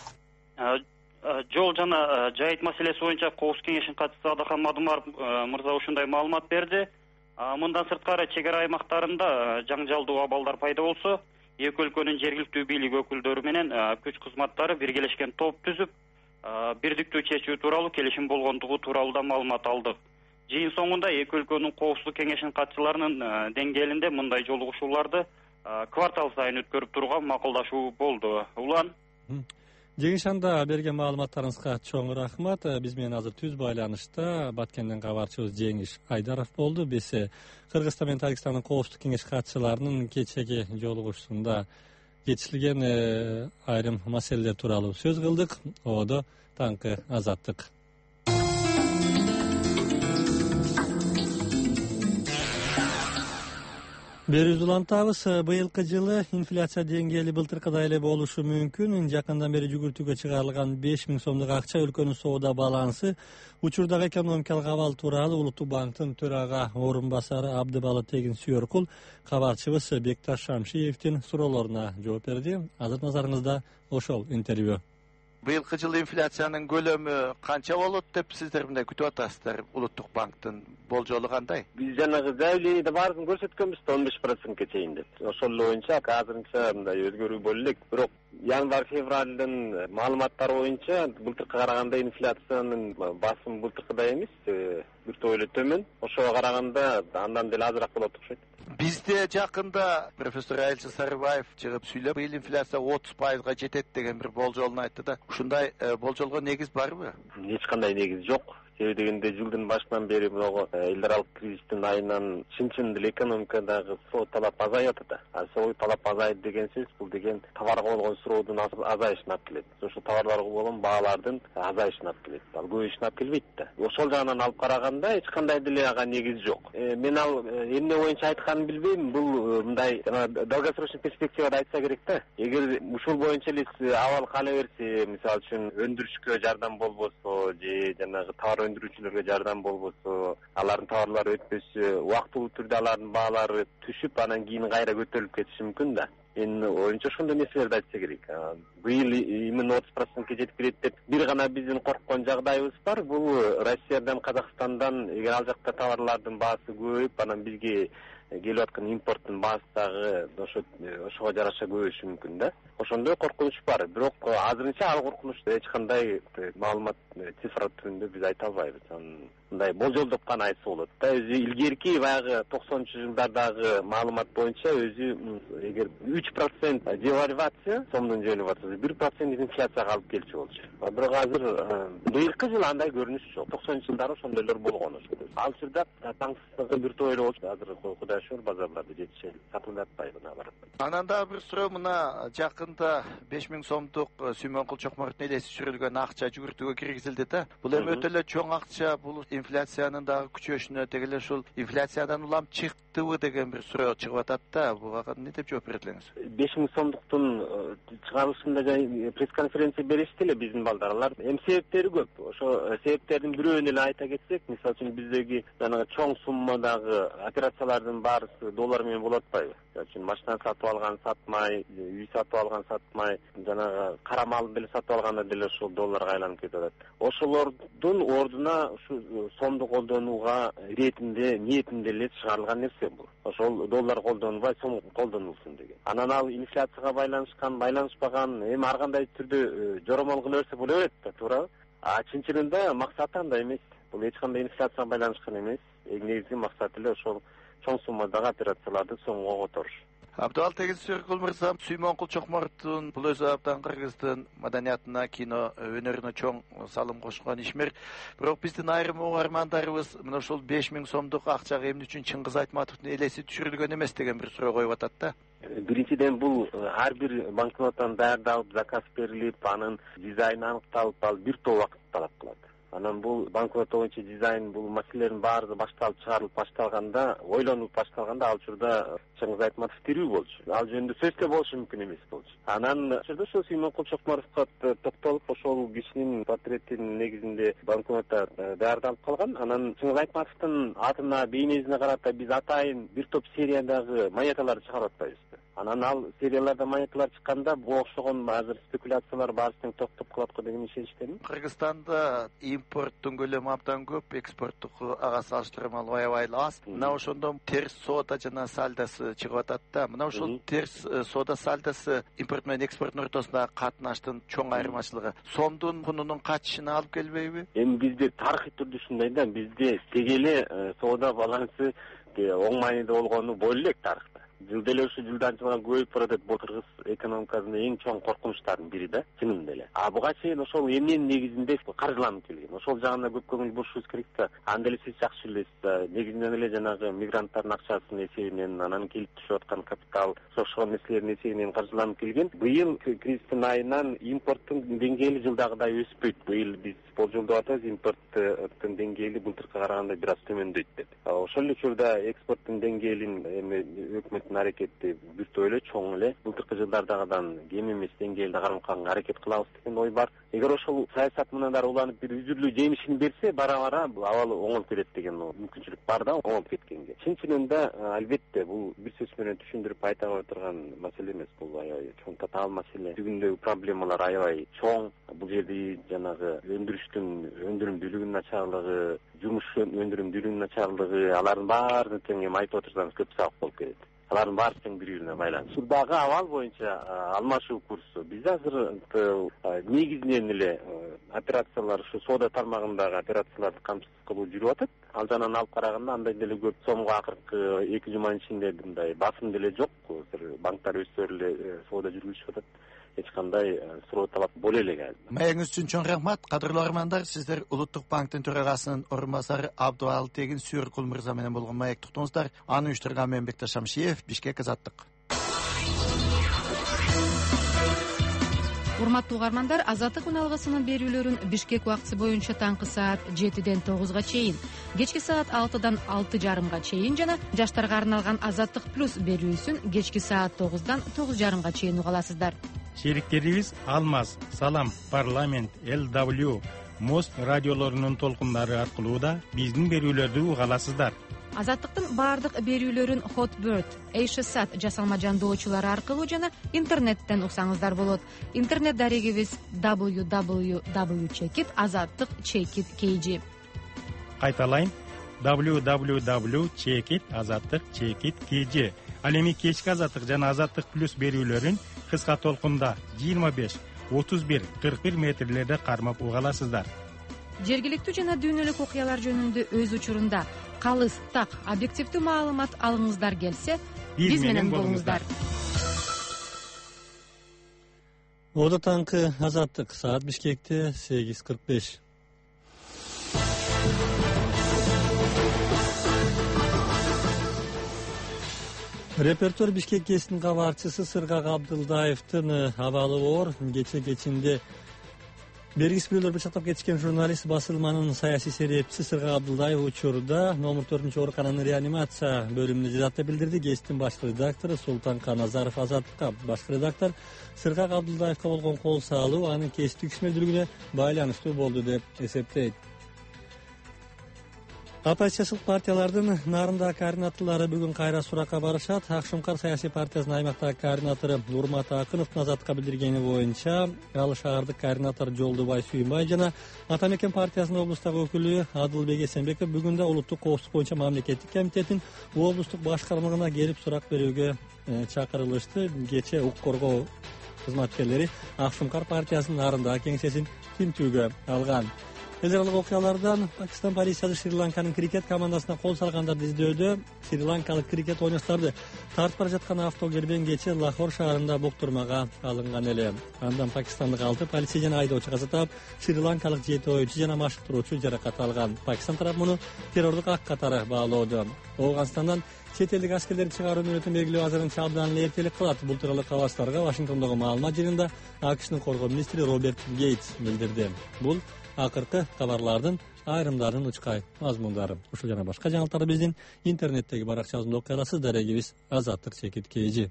Жол жана жайыт маселеси боюнча коопсуздук кеңешинин катчысы Адахам Адымаров мырза ушундай маалымат берди. Мындан сырткары чек ара аймактарында жаңжалдуу абалдар пайда болсо, эки өлкөнүн жергиликтүү бийлик өкүлдөрү менен күч кызматтары биргелешкен топ түзүп, бирдиктүү чечүү тууралуу келишим болгондугу тууралуу да маалымат алдык. Жыйын соңунда эки өлкөнүн коопсуздук кеңешинин катчыларынын деңгээлинде мындай жолугушууларды квартал сайын өткөрүп турууга макулдашуу болду. Улан. Жеңиш, анда берген маалыматтарыңызга чоң рахмат. Биз менен азыр түз байланышта Баткенден кабарчыбыз Жеңиш Айдаров болду. Биз Кыргызстан менен Тажикстандын коопсуздук кеңеш катчыларынын кечеги жолугушуусунда жетишилген айрым маселелер тууралуу сөз кылдык. Одо таңкы азаттык. Берүүбүздү улантабыз. Быйылкы жылы инфляция деңгээли былтыркыдай эле болушу мүмкүн. Жакындан бери жүгүртүүгө чыгарылган 5000 сомдук акча өлкөнүн соода балансы учурдагы экономикалык абал тууралуу Улуттук банктын төрага орун басары Абдыбалы Тегин Сүйөркул кабарчыбыз Бекташ Шамшиевдин суроолоруна жооп берди. Азыр назарыңызда ошол интервью. Быйылкы жылы инфляциянын көлөмү канча болот деп сиздер мындай күтүп атасыздар? Улуттук банктын болжолу кандай? Биз жанагы заявлениеде баарын көрсөткөнбүз, 15%ке чейин деп. Ошол боюнча азырынча мындай өзгөрүү боло элек. Бирок январь-февралдын маалыматтары боюнча былтыркыга караганда инфляциянын басымы былтыркыдай эмес, бир топ эле төмөн. Ошого караганда андан деле азыраак болот окшойт. Бизде жакында профессор Айылчы Сарыбаев чыгып сүйлөп, быйыл инфляция 30%га жетет деген бир болжолун айтты да. Ушундай болжолго негиз барбы? Эч кандай негиз жок. себеби дегенде жылдын башынан бери могу эл аралык кризистин айынан чын деле экономикадагы суроо талап азаят да. Сол талап азайт деген сөз бул деген товарга болгон суроодун азайышына алып келет. Ошо товарларга болгон баалардын азайышына алып келет. Ал көбөйүшүнө алып келбейт да. Ошол жагынан алып караганда эч кандай деле ага негиз жок. Мен ал эмне боюнча айтканын билбейм. Бул мындай долгосрочный перспективада айтса керек да. Эгер ушул боюнча эле абал кала берсе, мисалы үчүн өндүрүшкө жардам болбосо же жанагы товар өндүрүүчүлөргө жардам болбосо, алардын товарлары өтпөсө, убактылуу түрдө алардын баалары түшүп, анан кийин кайра көтөрүлүп кетиши мүмкүн да. Мен оюмча ошондой нерселерди айтса керек. Быйыл именно 30%га жетип келет деп бир гана биздин корккон жагдайыбыз бар. Бул Россиядан, Казакстандан эгер ал жакта товарлардын баасы көбөйүп, анан бизге келип аткан импорттун баасы дагы ошого жараша көбөйүшү мүмкүн да. Ошондой коркунуч бар. Бирок азырынча ал коркунучту эч кандай маалымат цифра түрүндө биз айта албайбыз. Мындай болжолдоп гана айтса болот да. Өзү илгерки баягы 90-жылдардагы маалымат боюнча өзү эгер 3% девальвация, сомдун девальвациясы 1% инфляцияга алып келчү болчу. Бирок азыр быйылкы жыл андай көрүнүш жок. 90-жылдары ошондойлор болгон. Ал учурда таңсыздыгы бир тойло болчу. Азыр Кудай шүр базарларда жетишет, сатылбайт наоборот. Анан дагы бир суроо, мына жакында 5000 сомдук Сүймөнкул Чокморовдун элеси сүрүлгөн акча жүгүртүүгө киргизилди да. Бул эми өтө эле чоң акча, бул инфляциянын дагы күчөшүнө, тегеле ушул инфляциядан улам чыктыбы деген бир суроо чыгып атат да. Буга эмне деп жооп берет элеңиз? 5000 сомдуктун чыгарылышында пресс-конференция беришти эле биздин балдар. Алар эми себептери көп. Ошо себептердин бирөөнү эле айта кетсек, мисалы үчүн биздеги жанагы чоң суммадагы операциялардын баарысы доллар менен болуп атпайбы? Мисалы үчүн машина сатып алган сатмай, үй сатып алган сатмай, жанагы кара мал деле сатып алганда деле ошол долларга айланып кетип атат. Ошолордун ордуна ушу сомду колдонууга ниетинде эле чыгарылган нерсе бул. Ошол доллар колдонбай сом колдонулсун деген. Анан ал инфляцияга байланышпаган, эми ар кандай түрдө жоромол кыла берсе боло берет да, туурабы? Чын-чынында максаты андай эмес. Бул эч кандай инфляцияга байланышкан эмес. Негизги максаты эле ошол чоң суммадагы операцияларды сомго которуш. Абдал Тегизсүргүл мырза, Сүймөнкул Чокморовдун бул өзү абдан кыргыздын маданиятына, кино өнөрүнө чоң салым кошкон ишмер. Бирок биздин айрым угармандарыбыз мына ушул 5000 сомдук акчага эмне үчүн Чыңгыз Айтматовдун элеси түшүрүлгөн эмес деген бир суроо коюп атат да. Биринчиден бул ар бир банкнотаны даярдалып, заказ берилип, анын дизайны аныкталып, ал бир топ убакыт талап кылат. Анан бул банкнота боюнча дизайн, бул маселелердин баары башталып чыгарылып башталганда, ойлонуп башталганда ал учурда Чыңгыз Айтматов тирүү болчу. Ал жөнүндө сөз да болушу мүмкүн эмес болчу. Анан учурда ошол Сүймөнкул Чокморовго токтолуп, ошол кишинин портретинин негизинде банкнота даярдалып калган. Анан Чыңгыз Айтматовдун атына, бейнесине карата биз атайын бир топ сериядагы монеталарды чыгарып атпайбыз. Анан ал серияларда монеталар чыкканда буга окшогон азыр спекуляциялар баарысын токтоп калат го деген ишеничтемин. Кыргызстанда импорттун көлөмү абдан көп, экспорттуку ага салыштырмалуу аябай аз. Мына ошондон терс соода жана сальдосы чыгып атат да. Мына ушул терс соода сальдосы импорт менен экспорттун ортосундагы катнаштын чоң айырмачылыгы сомдун кунунун качышына алып келбейби? Эми бизде тарыхый түрдө ушундай да, бизде тегеле соода балансы оң мааниде болгону боло элек тарыхта. Жылда эле ушу жылдан жылга көбөйүп баратат. Бул кыргыз экономикасынын эң чоң коркунучтарынын бири да, чынында эле. Буга чейин ошол эмненин негизинде каржыланып келген. Ошол жагына көп көңүл бурушубуз керек да. Анда эле сиз жакшы билесиз, негизинен эле жанагы мигранттардын акчасынын эсебинен, анан келип түшүп аткан капитал, ошол нерселердин эсебинен каржыланып келген. Быйыл кризистин айынан импорттун деңгээли жылдагыдай өспөйт. Быйыл биз болжолдоп атабыз, импорттун деңгээли былтыркыга караганда бир аз төмөндөйт деп. Ошол эле учурда экспорттун деңгээлин эми өкмөттүн аракети бир топ эле чоң эле былтыркы жылдардагыдан кем эмес деңгээлде кармыкканга аракет кылабыз деген ой бар. Эгер ошол саясат мындан уланып бир үзүрлүү жемишин берсе, бара-бара абалы оңолуп кетет деген мүмкүнчүлүк бар да, оңолуп кеткенге. Чын-чынында албетте бул бир сөз менен түшүндүрүп айта албай турган маселе эмес. Бул аябай чоң татаал маселе. Бүгүндөгү проблемалар аябай чоң. Бул жерде жанагы өндүрүмдүүлүгүнүн начарлыгы, жумуш өндүрүмдүүлүгүнүн начарлыгы, алардын баарын тең эми айтып отурсаңыз көп сабак болуп кетет. алардын баары тең бири бирине байланыштуу. Дагы абал боюнча алмашуу курсу бизде азыр негизинен эле операциялар ушу соода тармагындагы операцияларды камсыз кылуу жүрүп атат. Ал жанынан алып караганда андай деле көп сомго акыркы 2 жуманын ичинде мындай басым деле жок. Банктар өздөрү эле соода жүргүзүшүп атат. Эч кандай суроо талап боло элек азыр. Маягыңыз үчүн чоң рахмат. Кадырлуу армандар, сиздер Улуттук банктын төрагасынын орун басары Абдуал Тегин Сүйөркул мырза менен болгон маек туктуңуздар. Аны уюштурган мен Бекташ Шамшиев, Бишкек, Азаттык. Урматтуу угармандар, Азаттык үналгысынын берүүлөрүн Бишкек убактысы боюнча таңкы саат 7-ден 9-га чейин, кечки саат 6-дан 6:30-га чейин жана жаштарга арналган Азаттык плюс берүүсүн кечки саат 9-дан 9:30-га чейин уга аласыздар. Шериктерибиз Алмаз, Салам, Парламент, ЛW, Мост радиолорунун толкундары аркылуу да биздин берүүлөрдү уга аласыздар. Азаттыктын баардык берүүлөрүн Hotbird, Эйшесат жасалма жандоочулары аркылуу жана интернеттен уксаңыздар болот. Интернет дарегибиз www.azattik.kg. Кайталайын, www.azattik.kg. Ал эми кечки Азаттык жана Азаттык плюс берүүлөрүн кыска толкунда 25, 31, 41 метрлерде кармап уга аласыздар. Жергиликтүү жана дүйнөлүк окуялар жөнүндө өз учурунда калыс, так, объективдүү маалымат алгыңыздар келсе, биз менен болуңуздар. Ода таңкы Азаттык саат Бишкекте 8:45. Репертуар Бишкек КСинин кабарчысы Сыргак Абдылдаевдин абалы оор. Кечинде бергисиз бирөөлөр бычактап кетишкен журналист басылманын саясий серепчиси Сыргак Абдылдаев учурда номер 4 оорукананын реанимация бөлүмүнө жадат деп билдирди. КСтин башкы редактору Султан Каназаров Азаттыкка. Башкы редактор Сыргак Абдылдаевга болгон кол салуу анын кесиптик ишмердүүлүгүнө байланыштуу болду деп эсептейт. Оппозициялык партиялардын нарындагы координаторлору бүгүн кайра суракка барышат. Акшумкар саясий партиясынын аймактагы координатору Урмат Акыновдун Азаттыкка билдиргени боюнча, ал шаардык координатор Жолдубай Сүйүнбай жана Ата Мекен партиясынын облустагы өкүлү Адылбек Эсенбеков бүгүн да улуттук коопсуздук боюнча мамлекеттик комитеттин облустук башкармалыгына келип сурак берүүгө чакырылышты. Кечээ укук коргоо кызматкерлери Акшумкар партиясынын нарындагы кеңсесин тинтүүгө алган. Эл аралык окуялардан Пакистан полициясы Шри-Ланканын крикет командасына кол салгандарды издөөдө Шри-Ланкалык крикет ойночуларды тартып бара жаткан автокербен кечээ Лахор шаарында буктурмага алынган эле. Андан пакистандык 6 полицей жана айдоочу каза таап, Шри-Ланкалык 7 оюучу жана машыктыруучу жаракат алган. Пакистан тарапы муну террордук акт катары баалоодо. Афганстандан чет элдик аскерлерди чыгаруу мөөнөтүн белгилөө азырынча абдан эле эртелик кылат. Бул тууралуу кабарчыларга Вашингтондогу маалымат жыйынында АКШнын коргоо министри Роберт Гейтс билдирди. Бул акыркы кабарлардын айрымдарынын учкай мазмундары. Ушул жана башка жаңылыктарды биздин интернеттеги баракчабызда окуй аласыз. Дарегибиз Азаттык.kg.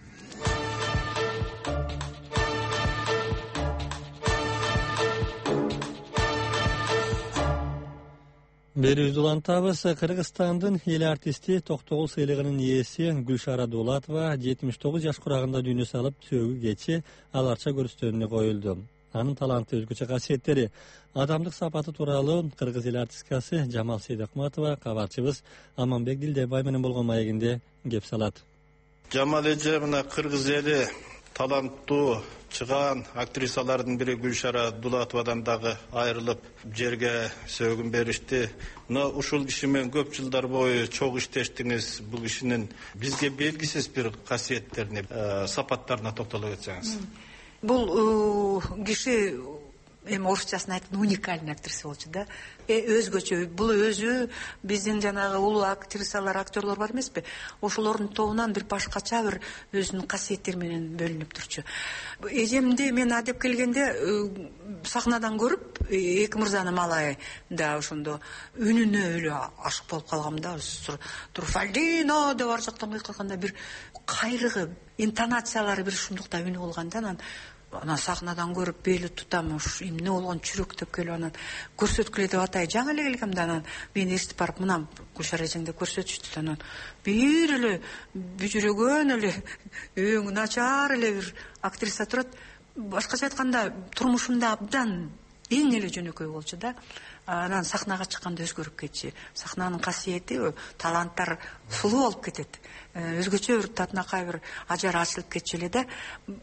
Берүүбүздү улантабыз. Кыргызстандын эл артисти Токтогул сыйлыгынын ээси Гүлшара Дулатова 79 жаш курагында дүйнө салып, сөөгү кечээ аларча көрсөтүүнү коюлду. Анын таланты, өзгөчө касиеттери, адамдык сапаты тууралуу кыргыз эл артисткасы Жамал Сейдакматова кабарчыбыз Аманбек Дилдебай менен болгон маегинде кеп салат. Жамал эже мына кыргыз эли таланттуу чыгаан актрисалардын бири Гүлшара Дулатовадан дагы айрылып жерге сөөгүн беришти. Мына ушул киши менен көп жылдар бою чогуу иштештиңиз. Бул кишинин бизге белгисиз бир касиеттерине, сапаттарына токтоло кетсеңиз. Бул киши эми орусчасын айтканда уникальный актриса болчу да. Өзгөчө. Бул өзү биздин жанагы улуу актрисалар, актерлор бар эмеспи? Ошолордун тобунан бир башкача бир өзүнүн касиеттери менен бөлүнүп турчу. Эжемди мен адеп келгенде сахнадан көрүп, эки мырзанын малайында ошондо үнүнө эле ашык болуп калгам да. Турфальдино деп ар жактан кыйкырганда бир кайрыгы, интонациялары бир ушундукта үнү болганда, анан сахнадан көрүп бели тутам, уш эмне болгон чүрөк деп келип анан көрсөткүлө деп атай жаңы эле келгем да, анан мени эстип барып мына Гүлшара эжең деп көрсөтүштү. Анан бир эле бүжүрөгөн эле өңү начар эле бир актриса турат. Башкача айтканда турмушумда абдан эң эле жөнөкөй болчу да. анан сахнага чыкканда өзгөрүп кетчү. Сахнанын касиети таланттар сулуу болуп кетет. Өзгөчө бир татынакай бир ажар ачылып кетчү эле да.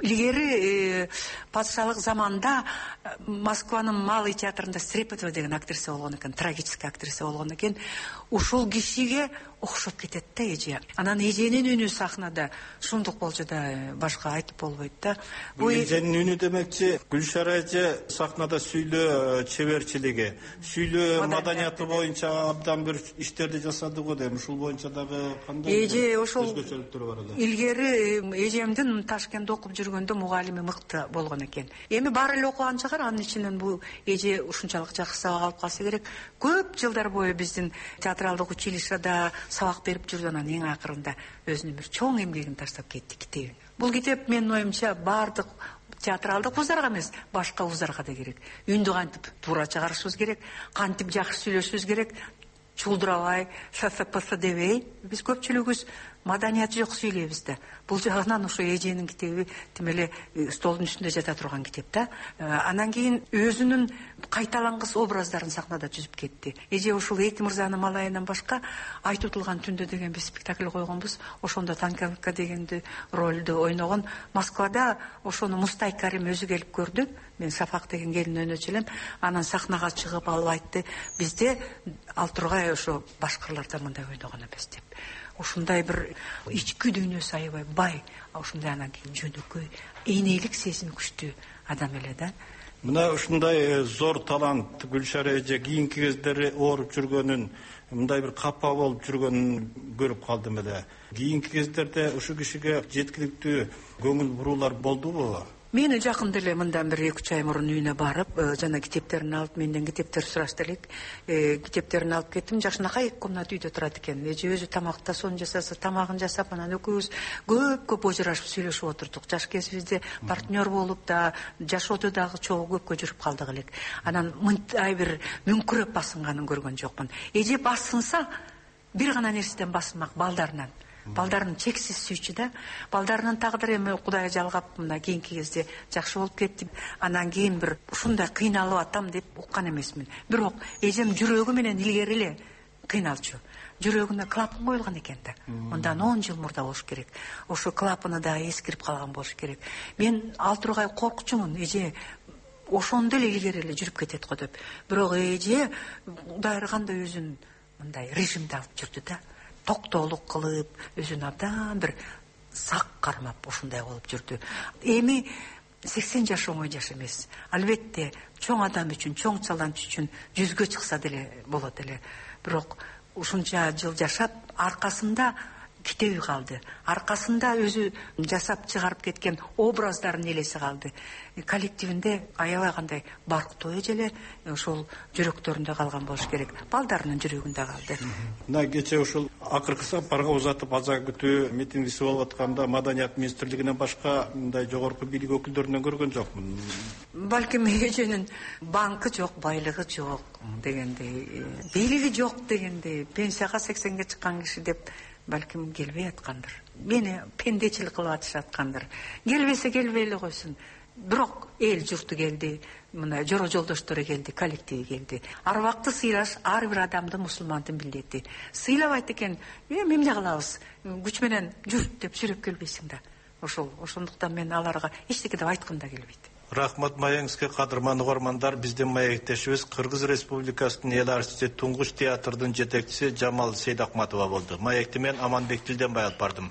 Илгери патшалык заманда Москванын Малый театрында Стрепетова деген актриса болгон экен, трагический актриса болгон экен. Ушул кишиге окшоп кетет да эже. Анан эженин үнү сахнада шундук болчу да, башка айтып болбойт да. Эженин үнү демекчи, Гүлшара эже сахнада сүйлөө чеберчилиги, сүйлөө маданияты боюнча абдан бир иштерди жасады го дейм. Ушул боюнча дагы кандай өзгөчөлүктөр бар эле? Илгери эжемдин Ташкентте окуп жүргөндө мугалими мыкты болгон экен. Эми баары эле окуган чыгар, анын ичинен бул эже ушунчалык жакшы сабак алып калса керек. Көп жылдар бою биздин театралдык училищада сабак берип жүрдү, анан эң акырында өзүнүн бир чоң эмгегин таштап кетти, китебин. Бул китеп менин оюмча баардык театралдык вуздарга эмес, башка вуздарга да керек. Үндү кантип туура чыгарышыбыз керек, кантип жакшы сүйлөшүбүз керек, чулдурабай, ССПС дебей. Биз көпчүлүгүбүз маданият жок сүйлөйбүз да. Бул жагынан ошо эженин китеби тим эле столдун үстүндө жата турган китеп да. Анан кийин өзүнүн кайталангыс образдарын сахнада түзүп кетти. Эже ушул Эки мырзанын малайынан башка Айтутулган түндө деген бир спектакль койгонбуз. Ошондо Танковка дегенди ролду ойногон. Москвада ошону Мустай Карим өзү келип көрдү. Мен Сафак деген келин өнөчү элем. Анан сахнага чыгып алып айтты: "Бизде Алтургай ошо башкырларда мындай ойногон эмес" деп. Ушундай бир ички дүйнөсү аябай бай, ушундай анан кийин жөнөкөй, энелик сезими күчтүү адам эле да. Мына ушундай зор талант Гүлшара эже кийинки кездери ооруп жүргөнүн, мындай бир капа болуп жүргөнүн көрүп калдым эле. Кийинки кездерде ушул кишиге жеткиликтүү көңүл буруулар болдубу? Мени жакында эле мындан бир 2-3 ай мурун үйүнө барып, жана китептерин алып, менден китептер сурашты элек. Китептерин алып кеттим. Жакшынакай 2 комнат үйдө турат экен. Эже өзү тамактасуун жасаса, тамагын жасап, анан экөөбүз көп ажырашып сүйлөшүп отурдук. Жаш кезибизде партнер болуп да, жашоодо дагы чогуу көпкө жүрүп калдык элек. Анан мындай бир мүңкүрөп басынганын көргөн жокмун. Эже басынса, бир гана нерседен басылмак, балдарынан. Балдарын чексиз сүйчү да. Балдарынын тагдыры эми Кудай жалгап, мына кийинки кезде жакшы болуп кетти. Анан кийин бир ушундай кыйналып атам деп уккан эмесмин. Бирок эжем жүрөгү менен илгери эле кыйналчу. Жүрөгүнө клапан коюлган экен да. Мындан 10 жыл мурда болуш керек. Ошо клапаны да эскирип калган болуш керек. Мен Алтургай коркчумун, эже ошондо эле илгери эле жүрүп кетет го деп. Бирок эже Кудай ыргандай өзүн мындай режимде алып жүрдү да. Токтоолук кылып, өзүн абдан бир сак кармап ушундай болуп жүрдү. Эми 80 жаш оңой жаш эмес. Албетте чоң адам үчүн, чоң талант үчүн 100гө чыкса деле болот эле. Бирок ушунча жыл жашап, аркасында китеби калды. Аркасында өзү жасап чыгарып кеткен образдардын элеси калды. Коллективинде аябай кандай барктуу эже эле ошол жүрөктөрүндө калган болуш керек. Балдарынын жүрөгүндө калды. Мына кече ушул акыркы сапарга узатып аза күтүү митингиси болуп атканда Маданият министрлигинен башка мындай жогорку бийлик өкүлдөрүнөн көргөн жокмун. Балким эженин банкы жок, байлыгы жок дегендей, бийлиги жок дегендей, пенсияга 80ге чыккан киши деп балким келбей аткандыр. Мени пендечилик кылып атышаткандыр. Келбесе келбей эле койсун. Бирок эл журту келди, мына жоро жолдоштору келди, коллективи келди. Арбакты сыйлаш ар бир адамдын, мусулмандын милдети. Сыйлабайт экен, эмне кылабыз? Күч менен жүрт деп сүрөп келбейсиң да. Ошондуктан мен аларга эчтеке деп айткым да келбейт. Рахмат маеңизге, кадырман угармандар. Биздин маектешибиз Кыргыз Республикасынын эл артисти Туңгуч театрдын жетекчиси Жамал Сейдакматова болду. Маекти мен Аманбек Тилденбай алып бардым.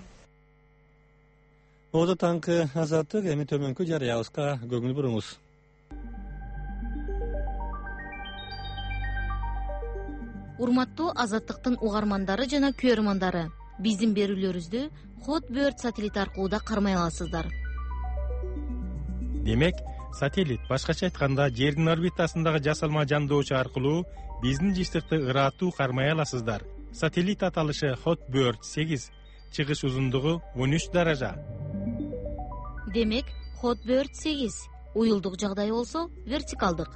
Ода таңкы азаттык, эми төмөнкү жарыябызга көңүл буруңуз. Урматтуу азаттыктын угармандары жана көрөрмандары, биздин берүүлөрүбүздү Hotbird сателлит аркылуу да кармай аласыздар. Демек, сателлит башкача айтканда жердин орбитасындагы жасалма жандоочу аркылуу биздин жыштыкты ырааттуу кармай аласыздар. Сателлит аталышы Hotbird 8, чыгыш узундугу 13 даража. Демек, Hotbird 8 уюлдук жагдай болсо вертикалдык.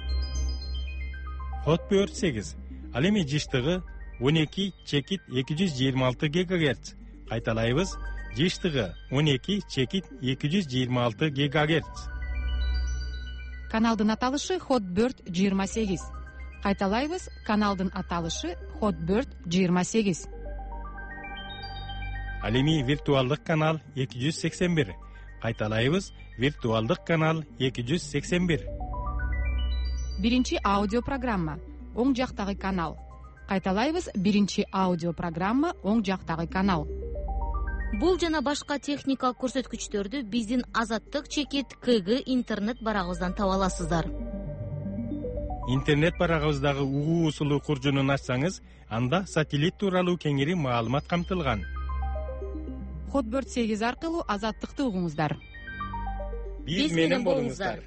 Hotbird 8 ал эми жыштыгы 12/226 ГГц. Кайталайбыз, жыштыгы 12/226 ГГц. Каналдын аталышы Hotbird 28. Кайталайбыз, каналдын аталышы Hotbird 28. Ал эми виртуалдык канал 281. Кайталайбыз, виртуалдык канал 281. Биринчи аудио программа оң жактагы канал. Кайталайбыз, биринчи аудио программа оң жактагы канал. Бул жана башка техникалык көрсөткүчтөрдү биздин Азаттык чекит КГ интернет барагыбыздан таба аласыздар. Интернет барагыбыздагы угуу усулу куржунун ачсаңыз, анда сателлит тууралуу кеңири маалымат камтылган. Hotbird 8 аркылуу Азаттыкты угуңуздар. Биз менен болуңуздар.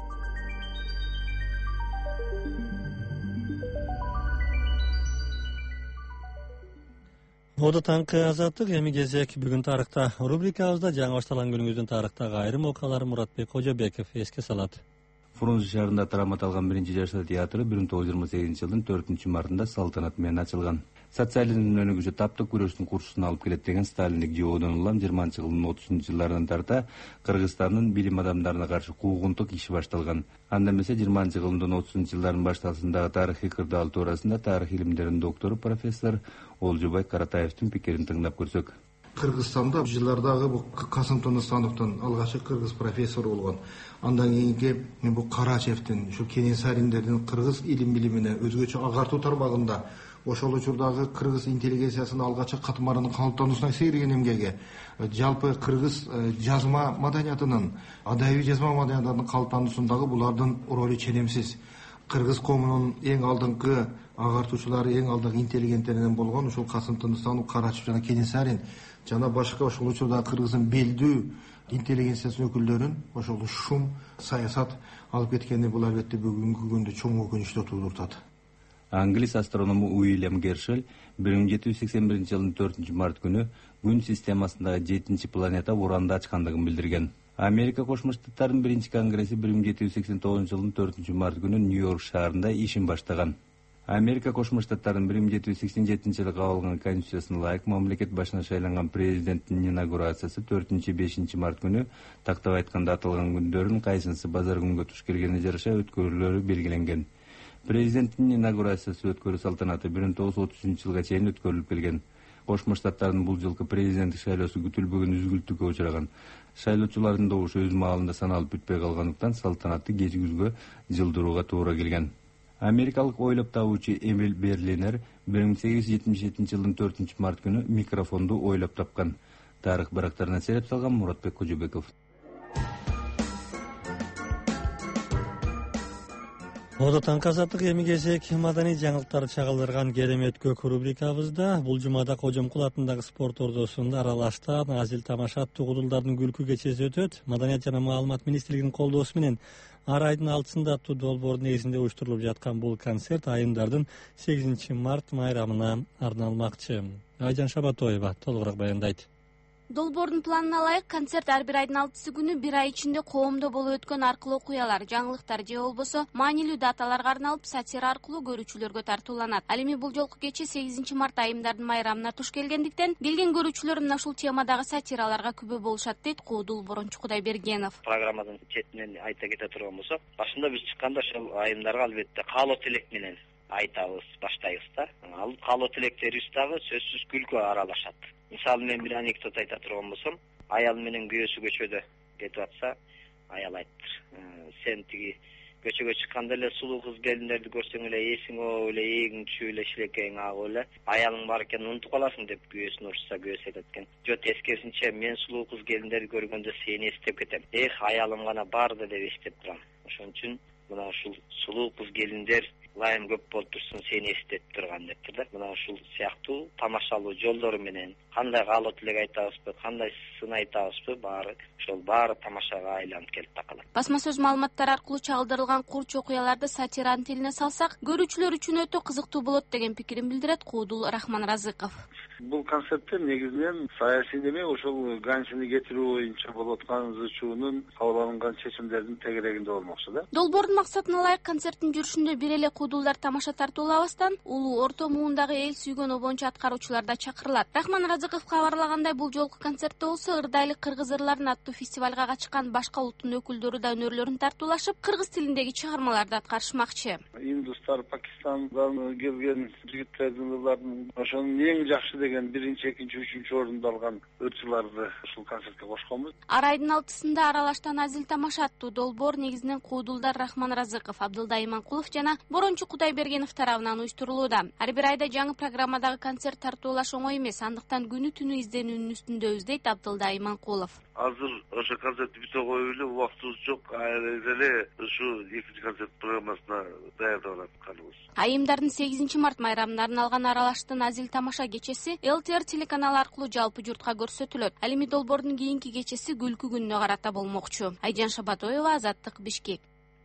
Ода таңкы Азаттык эми кезек бүгүн тарыхта рубрикабызда жаңы башталган күнүңүздүн тарыхтагы айрым окуялары Муратбек Кожобеков эске салат. Фрунзе шаарында тарамат алган 1-жашар театры 1928-жылдын 4-мартында салтанат менен ачылган. Социализмдин өнүгүшү таптык күрөштүн курсусуна алып келет деген сталиндик жоодон улам 20-жылдын 30-жылдарынан тарта Кыргызстандын билим адамдарына каршы куугунтук иши башталган. Анда эмесе 20-жылдын 30-жылдардын башталышындагы тарыхый кырдаал туурасында тарых илимдеринин доктору профессор Олжобай Каратаевдин пикирин тыңдап көрсөк. Кыргызстанда жылдардагы бу Касым Тыныстановдун алгачкы кыргыз профессору болгон. Андан кийинки бу Карачевдин, ушу Кенесариндердин кыргыз илим билимине өзгөчө агартуу тармагында ошол учурдагы кыргыз интеллигенциясынын алгачкы катмарынын калыптануусуна сейреген эмгеги, жалпы кыргыз жазма маданиятынын, адабий жазма маданиятынын калыптануусундагы булардын ролу ченемсиз. Кыргыз коомунун эң алдыңкы агартуучулары, эң алдыңкы интеллигенттеринен болгон ушул Касым Тыныстанов, Карачев жана Кенесарин жана башка ошол учурдагы кыргыздын белдүү интеллигенциясынын өкүлдөрүн ошол шум саясат алып кеткени бул албетте бүгүнкү күндө чоң өкүнүчтү туудуртат. Англис астроному Уильям Гершель 1781-жылдын 4-март күнү күн системасындагы 7-чи планета уранды ачкандыгын билдирген. Америка Кошмо Штаттарынын 1-чи конгресси 1789-жылдын 4-март күнү Нью-Йорк шаарында ишин баштаган. Америка Кошмо Штаттарынын 1787-жылы кабыл алган конституциясына ылайык мамлекет башына шайланган президенттин инаугурациясы 4-5 март күнү тактап айтканда аталган күндөрдүн кайсынысы базар күнгө туш келгенине жараша өткөрүлөрү белгиленген. Президенттин инаугурациясы өткөрүү салтанаты 1930-жылга чейин өткөрүлүп келген. Кошмо Штаттардын бул жылкы президенттик шайлоосу күтүлбөгөн үзгүлтүүгө учураган. Шайлоочулардын добушу өз маалында саналып бүтпөй калгандыктан салтанатты кечки күзгө жылдырууга туура келген. Америкалык ойлоп табуучу Эмиль Берлинер 1877-жылдын 4-март күнү микрофонду ойлоп тапкан. Тарых барактарына сереп салган Муратбек Кожобеков. Ода таңкы Азаттык эми кезек маданий жаңылыктарды чагылдырган керемет көк рубрикабызда бул жумада Кожомкул атындагы спорт ордосунда аралаштан азил тамаша аттуу кудулдардын күлкү кечеси өтөт. Маданият жана маалымат министрлигинин колдоосу менен ар айдын 6-сында аттуу долбоор негизинде уюштурулуп жаткан бул концерт айымдардын 8-март майрамына арналмакчы. Айжан Шабатоева толугураак баяндайт. Долбоордун планына ылайык концерт ар бир айдын 6-сы күнү бир ай ичинде коомдо болуп өткөн аркылуу окуялар, жаңылыктар же болбосо маанилүү даталарга арналып сатира аркылуу көрүүчүлөргө тартууланат. Ал эми бул жолку кече 8 март айымдардын майрамына туш келгендиктен келген көрүүчүлөр мына ушул темадагы сатираларга күбө болушат дейт Куудул Борончу Кудайбергенов. Программанын четинен айта кете турган болсок, башында биз чыкканда ошол айымдарга албетте каалоо тилек менен айтабыз, баштайбыз да. Ал каалоо тилектерибиз дагы сөзсүз күлкү аралашат. Мисалы мен бир анекдот айта турган болсом, аял менен күйөөсү көчөдө кетип атса, аял айттыр: "Сен тиги көчөгө чыкканда эле сулуу кыз келиндерди көрсөң эле эсиң ооп эле эгиң түшүп эле шилекейиң агып эле аялың бар экенин унутуп каласың" деп күйөөсүн урушса, күйөөсү айтат экен: "Жок, тескерисинче мен сулуу кыз келиндерди көргөндө сени эстеп кетем. Эх, аялым гана барды деп эстеп турам. Ошон үчүн мына ушул сулуу кыз келиндер ылайым көп болуп турсун, сени эстеп турган" дептир да. Мына ушул сыяктуу тамашалуу жолдору менен кандай каалоо тилек айтабызбы, кандай сын айтабызбы, баары тамашага айланып келип такалат. Басма сөз маалыматтар аркылуу чагылдырылган курч окуяларды сатиранын тилине салсак, көрүүчүлөр үчүн өтө кызыктуу болот деген пикирин билдирет Куудул Рахманразыков. Бул концертте негизинен саясий неме ошол ганчини кетирүү боюнча болуп аткан ЗЧУнун кабыл алынган чечимдердин тегерегинде болмокчу да. Долбоордун максатына ылайык концерттин жүрүшүндө бир эле куудулдар тамаша тартуулабастан улуу орто муундагы эл сүйгөн обончу аткаруучулар да чакырылат. Рахман Разыков кабарлагандай, бул жолку концертте болсо ырдайлык кыргыз ырларын аттуу фестивалга катышкан башка улуттун өкүлдөрү да өнөрлөрүн тартуулашып, кыргыз тилиндеги чыгармаларды аткарышмакчы. Индустар, Пакистандан келген жигиттердин ырларын ошонун эң жакшы деген 1-чи, 2-чи, 3-чү орунду алган ырчыларды ушул концертке кошконбуз. Ар айдын 6-сында аралаштан азил тамаша аттуу долбоор негизинен куудулдар Рахман Разыков, Абдылда Иманкулов жана Борончу Кудайбергенов тарабынан уюштурулууда. Ар бир айда жаңы программадагы концерт тартуулаш оңой эмес, андыктан күнү түнү изденүүнүн үстүндөбүз, дейт Абдылда Иманкулов. Азыр ошо концертти бүтө коюп эле убактыбыз жок, эле ушу 2-чи концерт программасына даярдап атканыбыз. Айымдардын 8 март майрамына арналган аралаштын азил тамаша кечеси ЛТР телеканалы аркылуу жалпы журтка көрсөтүлөт. Ал эми долбоордун кийинки кечеси күлкү күнүнө карата болмокчу. Айжан Шабатоева, Азаттык, Бишкек.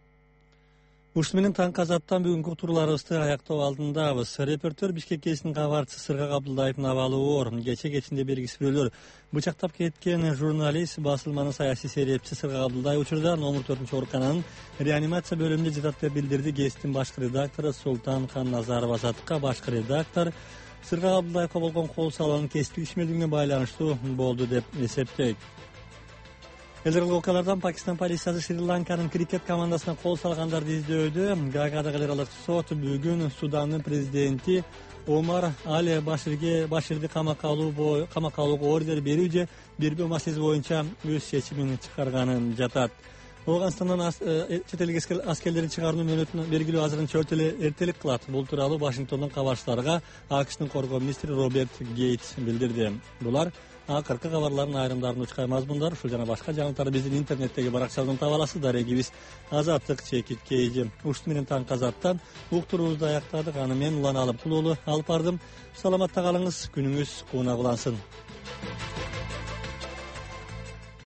Ушун менен таңкы азаттан бүгүнкү уктурууларыбызды аяктоо алдындабыз. Репортер Бишкеккесинин кабарчысы Сырга Кабдылдаевдин абалы оор. Кечинде бергисиз бирөөлөр бычактап кеткен журналист, басылманын саясий серепчиси Сырга Кабдылдаев учурда номер 4-чү оорукананын реанимация бөлүмүндө жатат деп билдирди ГЭСтин башкы редактору Султан Ханназаров. Азаттыкка башкы редактор Сырга Кабдылдаевге болгон кол салуунун кесиптик ишмердигине байланыштуу болду деп эсептейт. Элдер окуялардан Пакистан полициясы Шри-Ланканын крикет командасына кол салгандарды издөөдө. Гаагадагы федералдык сот бүгүн Суданын президенти Омар Али Баширди камакка алууга ордер берүү же бербөө маселеси боюнча өз чечимин чыгарганын жатат. Ооганстандан чет элге аскерлерди чыгаруу мөөнөтүн белгилөө азырынча эртелик кылат. Бул тууралуу Вашингтондон кабарчыларга АКШтын коргоо министри Роберт Гейтс билдирди. Булар акыркы кабарлардын айрымдарын учкай мазмундар, ушул жана башка жаңылыктарды биздин интернеттеги баракчабыздан таба аласыздар. Дарегибиз Азаттык ЧК. Ушун менен таңкы азаттан уктуруубузду аяктадык. Аны мен Улан Алымкулуулу алып бардым. Саламатта калыңыз, күнүңүз кууна кулансын.